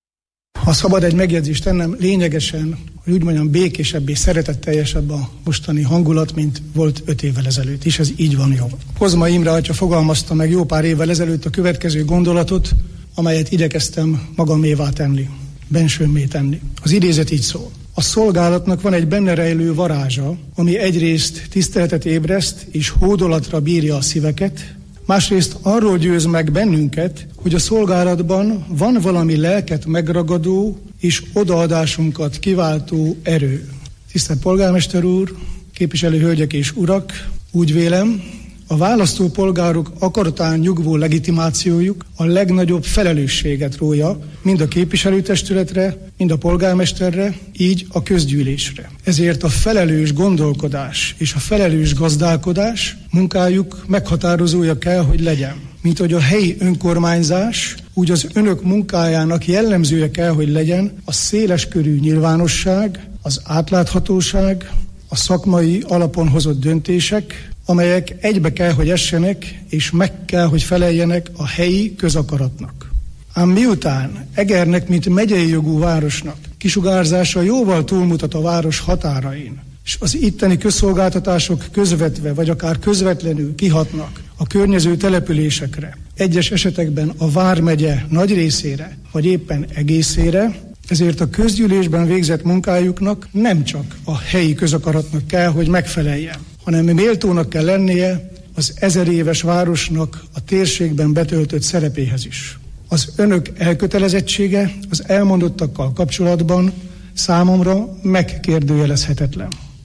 Ha szabad egy megjegyzést tennem, lényegesen, hogy úgy mondjam, békésebb és szeretetteljesebb a mostani hangulat, mint volt 5 évvel ezelőtt, és ez így van jó. Kozma Imre atya fogalmazta meg jó pár évvel ezelőtt a következő gondolatot, amelyet igyekeztem magamévá tenni, bensőmmé tenni. Az idézet így szól. A szolgálatnak van egy benne rejlő varázsa, ami egyrészt tiszteletet ébreszt és hódolatra bírja a szíveket, másrészt arról győz meg bennünket, hogy a szolgálatban van valami lelket megragadó és odaadásunkat kiváltó erő. Tisztelt polgármester úr, képviselő hölgyek és urak, úgy vélem, a választópolgárok akaratán nyugvó legitimációjuk a legnagyobb felelősséget rója mind a képviselőtestületre, mind a polgármesterre, így a közgyűlésre. Ezért a felelős gondolkodás és a felelős gazdálkodás munkájuk meghatározója kell, hogy legyen. Mint hogy a helyi önkormányzás, úgy az önök munkájának jellemzője kell, hogy legyen a széleskörű nyilvánosság, az átláthatóság, a szakmai alapon hozott döntések, amelyek egybe kell, hogy essenek, és meg kell, hogy feleljenek a helyi közakaratnak. Ám miután Egernek, mint megyei jogú városnak kisugárzása jóval túlmutat a város határain, és az itteni közszolgáltatások közvetve, vagy akár közvetlenül kihatnak a környező településekre, egyes esetekben a vármegye nagy részére, vagy éppen egészére, ezért a közgyűlésben végzett munkájuknak nem csak a helyi közakaratnak kell, hogy megfeleljen, hanem méltónak kell lennie az 1000 éves városnak a térségben betöltött szerepéhez is. Az önök elkötelezettsége az elmondottakkal kapcsolatban számomra megkérdőjelezhetetlen.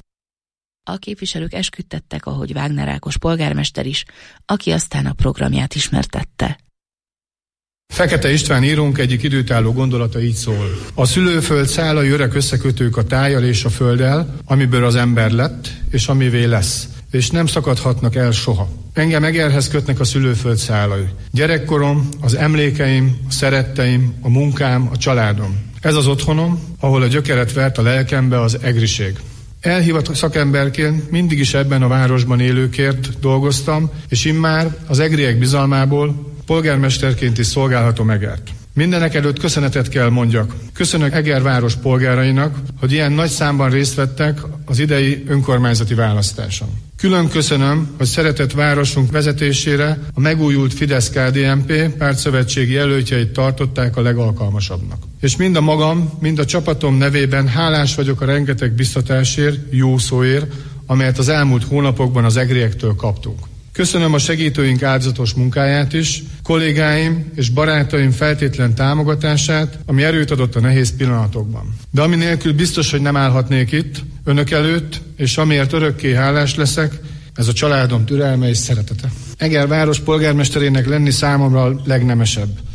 A képviselők esküdtettek, ahogy Wagner Ákos polgármester is, aki aztán a programját ismertette. Fekete István írónk egyik időtálló gondolata így szól. A szülőföld szálai öreg összekötők a tájjal és a földdel, amiből az ember lett, és amivé lesz, és nem szakadhatnak el soha. Engem Egerhez kötnek a szülőföld szálai. Gyerekkorom, az emlékeim, a szeretteim, a munkám, a családom. Ez az otthonom, ahol a gyökeret vert a lelkembe az egriség. Elhívott szakemberként mindig is ebben a városban élőkért dolgoztam, és immár az egriek bizalmából polgármesterként is szolgálhatom Egert. Mindenek előtt köszönetet kell mondjak. Köszönök Eger város polgárainak, hogy ilyen nagy számban részt vettek az idei önkormányzati választáson. Külön köszönöm, hogy szeretett városunk vezetésére a megújult Fidesz-KDNP pártszövetségi jelöltjeit tartották a legalkalmasabbnak. És mind a magam, mind a csapatom nevében hálás vagyok a rengeteg biztatásért, jó szóért, amelyet az elmúlt hónapokban az egriektől kaptunk. Köszönöm a segítőink áldozatos munkáját is, kollégáim és barátaim feltétlen támogatását, ami erőt adott a nehéz pillanatokban. De ami nélkül biztos, hogy nem állhatnék itt, önök előtt, és amiért örökké hálás leszek, ez a családom türelme és szeretete. Eger város polgármesterének lenni számomra a legnemesebb.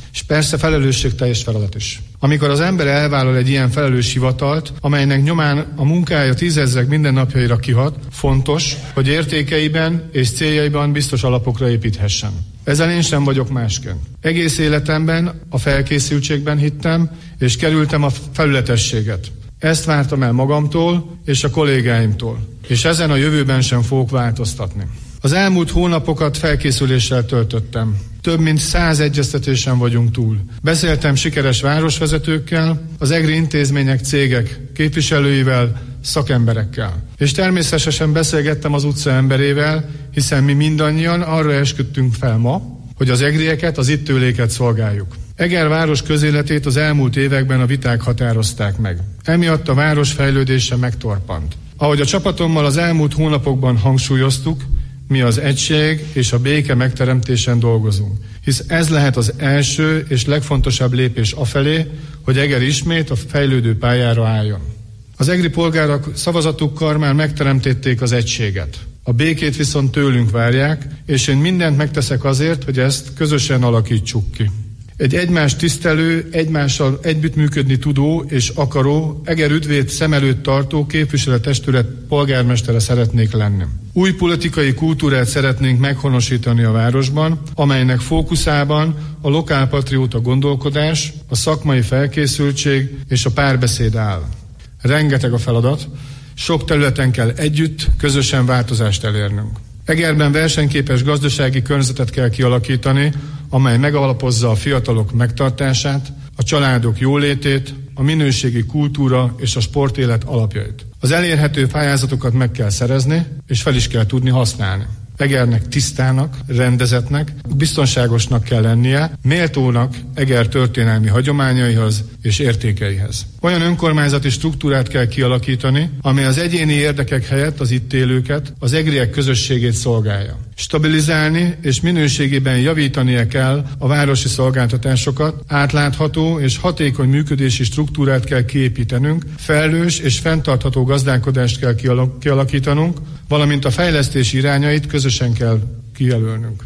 és persze felelősségteljes feladat is. Amikor az ember elvállal egy ilyen felelős hivatalt, amelynek nyomán a munkája tízezrek mindennapjaira kihat, fontos, hogy értékeiben és céljaiban biztos alapokra építhessen. Ezzel én sem vagyok másként. Egész életemben a felkészültségben hittem, és kerültem a felületességet. Ezt vártam el magamtól és a kollégáimtól, és ezen a jövőben sem fogok változtatni. Az elmúlt hónapokat felkészüléssel töltöttem. Több mint 100 egyeztetésen vagyunk túl. Beszéltem sikeres városvezetőkkel, az EGRI intézmények, cégek képviselőivel, szakemberekkel. És természetesen beszélgettem az utca emberével, hiszen mi mindannyian arra esküdtünk fel ma, hogy az egrieket, az itt élőket szolgáljuk. Eger város közéletét az elmúlt években a viták határozták meg. Emiatt a város fejlődése megtorpant. Ahogy a csapatommal az elmúlt hónapokban hangsúlyoztuk, mi az egység és a béke megteremtésen dolgozunk. Hisz ez lehet az első és legfontosabb lépés afelé, hogy Eger ismét a fejlődő pályára álljon. Az egri polgárok szavazatukkal már megteremtették az egységet. A békét viszont tőlünk várják, és én mindent megteszek azért, hogy ezt közösen alakítsuk ki. Egy egymást tisztelő, egymással együttműködni tudó és akaró, Eger ügyvét szem előtt tartó képviselőtestület polgármestere szeretnék lenni. Új politikai kultúrát szeretnénk meghonosítani a városban, amelynek fókuszában a lokálpatrióta gondolkodás, a szakmai felkészültség és a párbeszéd áll. Rengeteg a feladat, sok területen kell együtt, közösen változást elérnünk. Egerben versenyképes gazdasági környezetet kell kialakítani, amely megalapozza a fiatalok megtartását, a családok jólétét, a minőségi kultúra és a sportélet alapjait. Az elérhető pályázatokat meg kell szerezni, és fel is kell tudni használni. Egernek tisztának, rendezetnek, biztonságosnak kell lennie, méltónak Eger történelmi hagyományaihoz és értékeihez. Olyan önkormányzati struktúrát kell kialakítani, amely az egyéni érdekek helyett az itt élőket, az egriek közösségét szolgálja. Stabilizálni és minőségében javítania kell a városi szolgáltatásokat, átlátható és hatékony működési struktúrát kell kiépítenünk, felelős és fenntartható gazdálkodást kell kialakítanunk, valamint a fejlesztési irányait közösen kell kijelölnünk.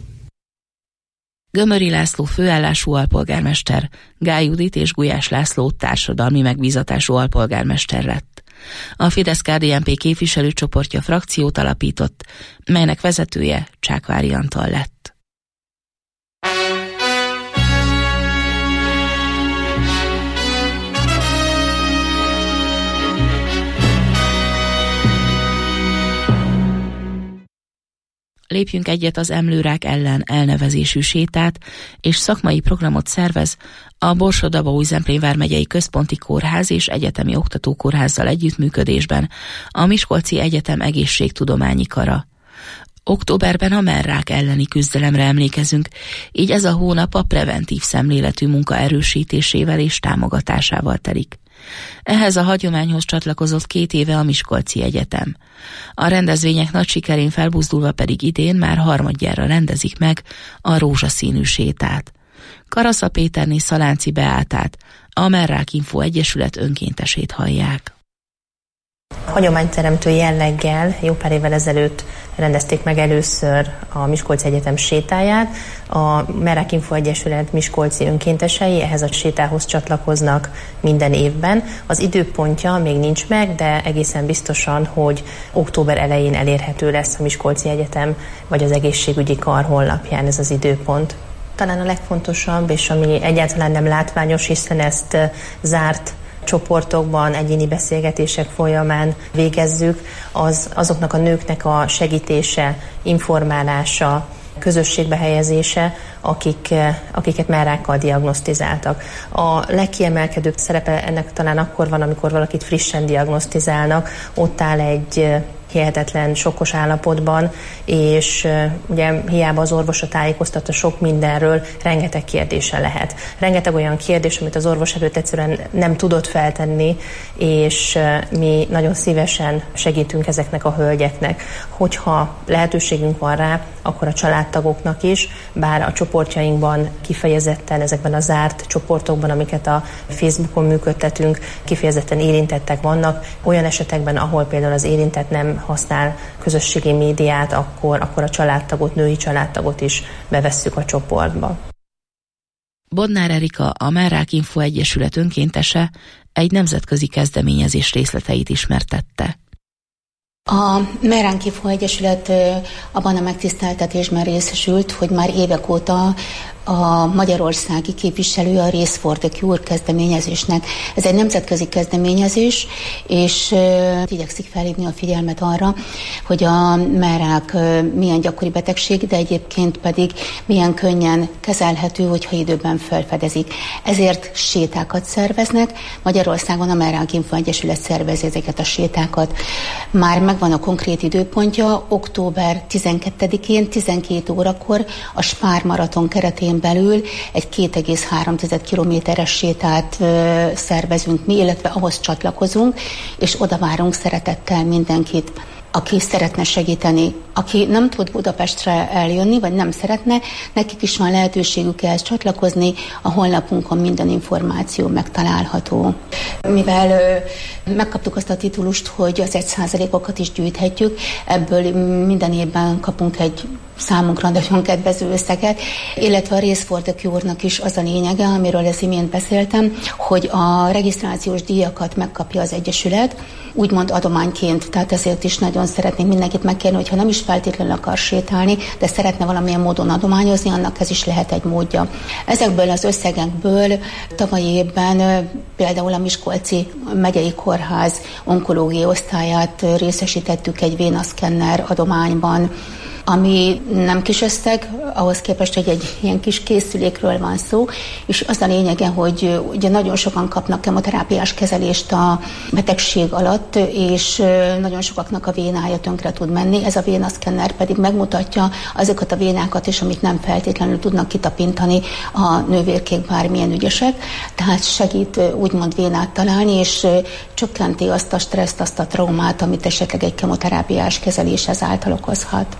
Gömöri László főállású alpolgármester, Gály Judit és Gulyás László társadalmi megbízatású alpolgármester lett. A Fidesz-KDNP képviselőcsoportja frakciót alapított, melynek vezetője Csákvári Antal lett. Lépjünk egyet az emlőrák ellen elnevezésű sétát és szakmai programot szervez a Borsod-Abaúj-Zemplén vármegyei Központi Kórház és Egyetemi Oktatókórházzal együttműködésben a Miskolci Egyetem Egészségtudományi Kara. Októberben a mellrák elleni küzdelemre emlékezünk, így ez a hónap a preventív szemléletű munka erősítésével és támogatásával telik. Ehhez a hagyományhoz csatlakozott 2 éve a Miskolci Egyetem. A rendezvények nagy sikerén felbuzdulva pedig idén már harmadjára rendezik meg a rózsaszínű sétát. Karasza Péterné Szalánci Beátát, a Mellrák Info Egyesület önkéntesét hallják. Hagyományteremtő jelleggel jó pár évvel ezelőtt rendezték meg először a Miskolci Egyetem sétáját. A Mellrák Info Egyesület miskolci önkéntesei ehhez a sétához csatlakoznak minden évben. Az időpontja még nincs meg, de egészen biztosan, hogy október elején elérhető lesz a Miskolci Egyetem vagy az egészségügyi kar honlapján ez az időpont. Talán a legfontosabb, és ami egyáltalán nem látványos, hiszen ezt zárt csoportokban, egyéni beszélgetések folyamán végezzük, azoknak a nőknek a segítése, informálása, közösségbe helyezése, akiket mellrákkal diagnosztizáltak. A legkiemelkedőbb szerepe ennek talán akkor van, amikor valakit frissen diagnosztizálnak, ott áll egy hihetetlen sokkos állapotban, és ugye hiába az orvos tájékoztat a sok mindenről, rengeteg kérdése lehet. Rengeteg olyan kérdés, amit az orvos előtt egyszerűen nem tudott feltenni, és mi nagyon szívesen segítünk ezeknek a hölgyeknek. Hogyha lehetőségünk van rá, akkor a családtagoknak is, bár a csoportjainkban kifejezetten, ezekben a zárt csoportokban, amiket a Facebookon működtetünk, kifejezetten érintettek vannak. Olyan esetekben, ahol például az érintett nem használ közösségi médiát, akkor a családtagot, női családtagot is bevesszük a csoportba. Bodnár Erika, a Merák Info Egyesület önkéntese, egy nemzetközi kezdeményezés részleteit ismertette. A Merák Info Egyesület abban a megtiszteltetésben részesült, hogy már évek óta a magyarországi képviselő a Race for the Cure kezdeményezésnek. Ez egy nemzetközi kezdeményezés, és igyekszik felhívni a figyelmet arra, hogy a merák milyen gyakori betegség, de egyébként pedig milyen könnyen kezelhető, hogyha időben felfedezik. Ezért sétákat szerveznek. Magyarországon a Merák Info Egyesület szervezi ezeket a sétákat. Már megvan a konkrét időpontja, október 12-én 12 órakor a Spár maraton keretén belül egy 2,3 kilométeres sétát szervezünk mi, illetve ahhoz csatlakozunk, és oda várunk szeretettel mindenkit, aki szeretne segíteni. Aki nem tud Budapestre eljönni, vagy nem szeretne, nekik is van lehetőségük ehhez csatlakozni, a honlapunkon minden információ megtalálható. Mivel megkaptuk azt a titulust, hogy az 1%-okat is gyűjthetjük, ebből minden évben kapunk egy számunkra nagyon kedvező összeget, illetve a Race for the Cure-nak is az a lényege, amiről az imént beszéltem, hogy a regisztrációs díjakat megkapja az Egyesület, úgymond adományként, tehát ezért is nagyon szeretnénk mindenkit megkérni, hogyha nem is feltétlenül akar sétálni, de szeretne valamilyen módon adományozni, annak ez is lehet egy módja. Ezekből az összegekből tavalyi évben például a Miskolci megyei kórház onkológiai osztályát részesítettük egy vénaszkenner adományban, ami nem kis összeg, ahhoz képest, hogy egy ilyen kis készülékről van szó, és az a lényege, hogy ugye nagyon sokan kapnak kemoterápiás kezelést a betegség alatt, és nagyon sokaknak a vénája tönkre tud menni. Ez a vénaszkenner pedig megmutatja azokat a vénákat is, amit nem feltétlenül tudnak kitapintani a nővérkék bármilyen ügyesek, tehát segít úgymond vénát találni, és csökkenti azt a stresszt, azt a traumát, amit esetleg egy kemoterápiás kezelés ezáltal okozhat.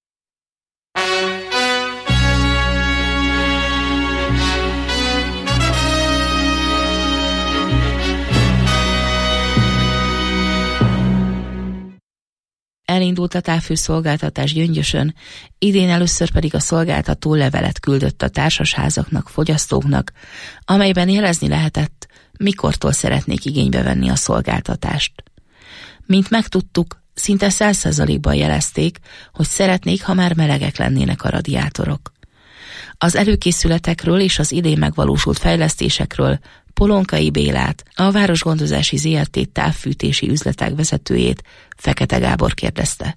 Elindult a távfőszolgáltatás Gyöngyösön, idén először pedig a szolgáltató levelet küldött a társasházaknak, fogyasztóknak, amelyben jelezni lehetett, mikortól szeretnék igénybe venni a szolgáltatást. Mint megtudtuk, szinte 100%-ban jelezték, hogy szeretnék, ha már melegek lennének a radiátorok. Az előkészületekről és az idén megvalósult fejlesztésekről Polonkai Bélát, a Városgondozási ZRT távfűtési üzletek vezetőjét, Fekete Gábor kérdezte.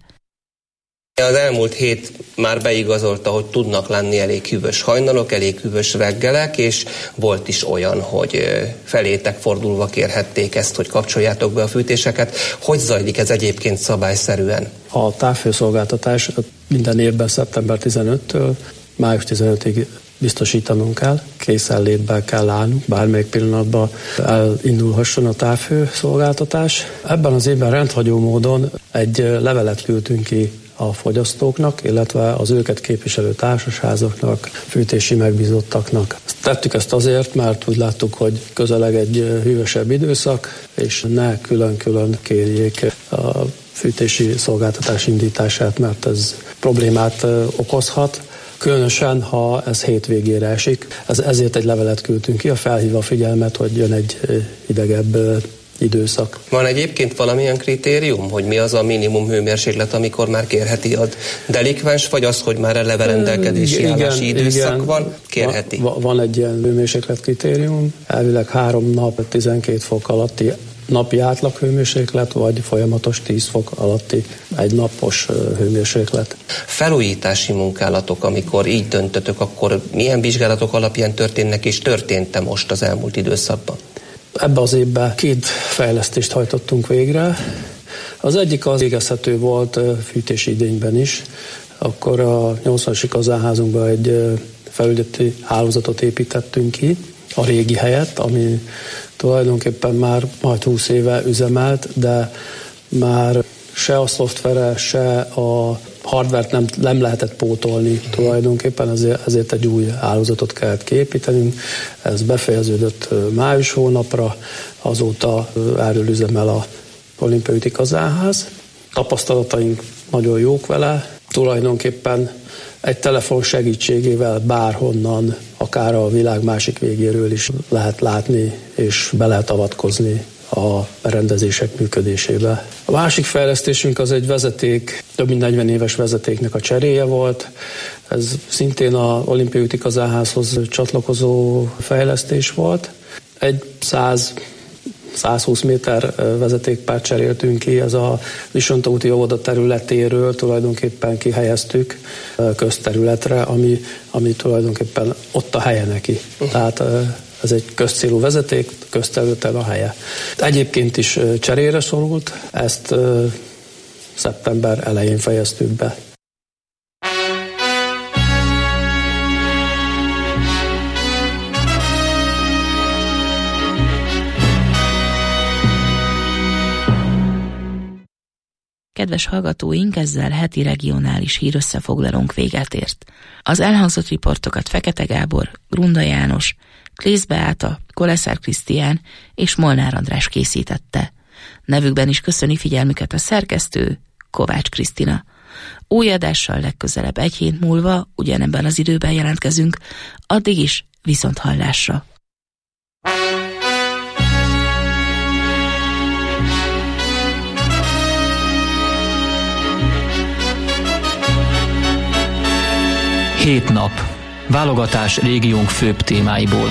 Az elmúlt hét már beigazolta, hogy tudnak lenni elég hűvös hajnalok, elég hűvös reggelek, és volt is olyan, hogy felétek fordulva kérhették ezt, hogy kapcsoljátok be a fűtéseket. Hogy zajlik ez egyébként szabályszerűen? A távfőszolgáltatás minden évben szeptember 15-től május 15-ig biztosítanunk kell, készenlétben kell állnunk, bármelyik pillanatban elindulhasson a távfőszolgáltatás. Ebben az évben rendhagyó módon egy levelet küldtünk ki a fogyasztóknak, illetve az őket képviselő társasházaknak, fűtési megbízottaknak. Tettük ezt azért, mert úgy láttuk, hogy közeleg egy hűvösebb időszak, és ne külön-külön kérjék a fűtési szolgáltatás indítását, mert ez problémát okozhat. Különösen, ha ez hétvégére esik. Ezért egy levelet küldtünk ki, felhívva a figyelmet, hogy jön egy idegebb időszak. Van egyébként valamilyen kritérium, hogy mi az a minimum hőmérséklet, amikor már kérheti a delikvens, vagy az, hogy már eleve rendelkezési állási időszak van, kérheti? Van egy ilyen hőmérséklet kritérium, elvileg 3 nap 12 fok alatti napi átlaghőmérséklet, vagy folyamatos 10 fok alatti egynapos hőmérséklet. Felújítási munkálatok, amikor így döntötök, akkor milyen vizsgálatok alapján történnek, és történt-e most az elmúlt időszakban? Ebben az évben 2 fejlesztést hajtottunk végre. Az egyik az végezhető volt fűtési idényben is. Akkor a 80-as kazánházunkban egy felügyeleti hálózatot építettünk ki a régi helyett, ami tulajdonképpen már majd 20 éve üzemelt, de már se a szoftvere, se a hardvert nem lehetett pótolni tulajdonképpen, ezért egy új hálózatot kellett kiépítenünk. Ez befejeződött május hónapra, azóta erről üzemel a Olimpiai Úti Kazánház. Tapasztalataink nagyon jók vele, tulajdonképpen egy telefon segítségével bárhonnan, akár a világ másik végéről is lehet látni, és be lehet avatkozni a berendezések működésébe. A másik fejlesztésünk az egy vezeték, több mint 40 éves vezetéknek a cseréje volt. Ez szintén az Olimpiai Ütikazárházhoz csatlakozó fejlesztés volt. Egy 120 méter vezetékpárt cseréltünk ki, ez a Visonta úti óvoda területéről tulajdonképpen kihelyeztük közterületre, ami tulajdonképpen ott a helye neki. Tehát ez egy közcélú vezeték, közterületen a helye. Egyébként is cserére szorult, ezt szeptember elején fejeztük be. Kedves hallgatóink, ezzel heti regionális hírösszefoglalónk véget ért. Az elhangzott riportokat Fekete Gábor, Grunda János, Klész Beáta, Koleszár Krisztián és Molnár András készítette. Nevükben is köszöni figyelmüket a szerkesztő, Kovács Krisztina. Új adással legközelebb egy hét múlva ugyanebben az időben jelentkezünk, addig is viszonthallásra. Hét nap. Válogatás régiónk főbb témáiból.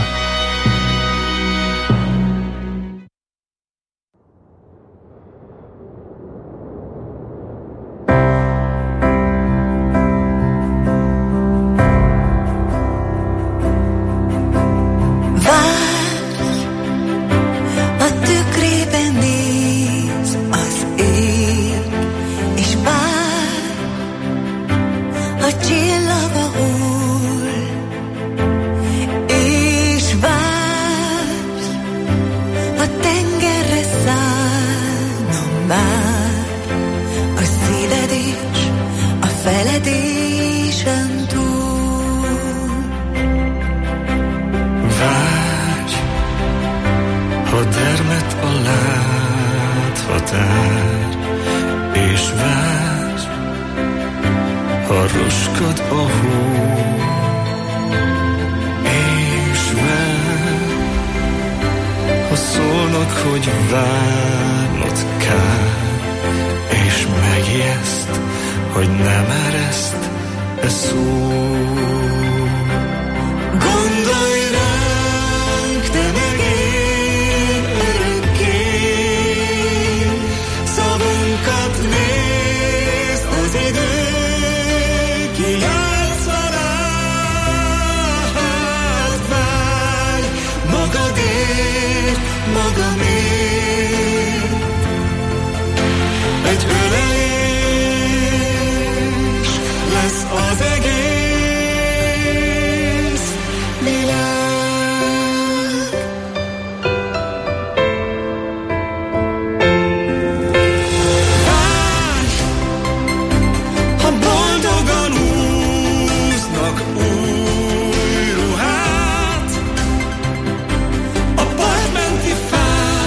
A partmenti fák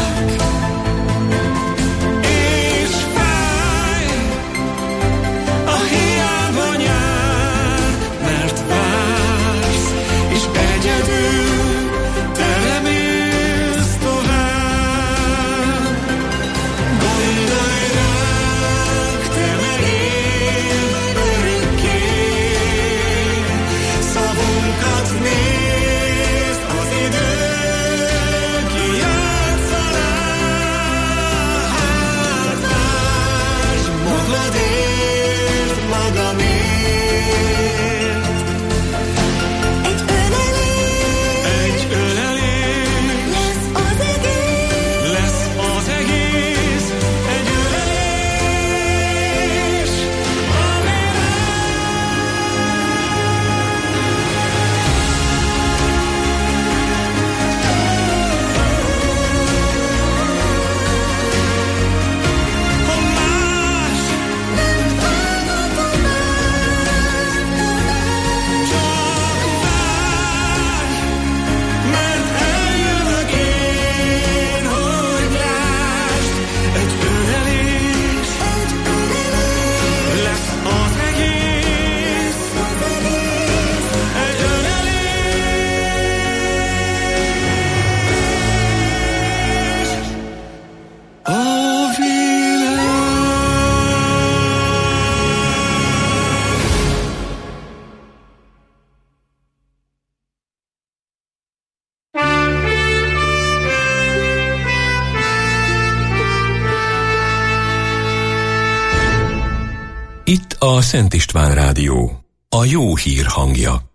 Itt a Szent István Rádió, a jó hír hangja.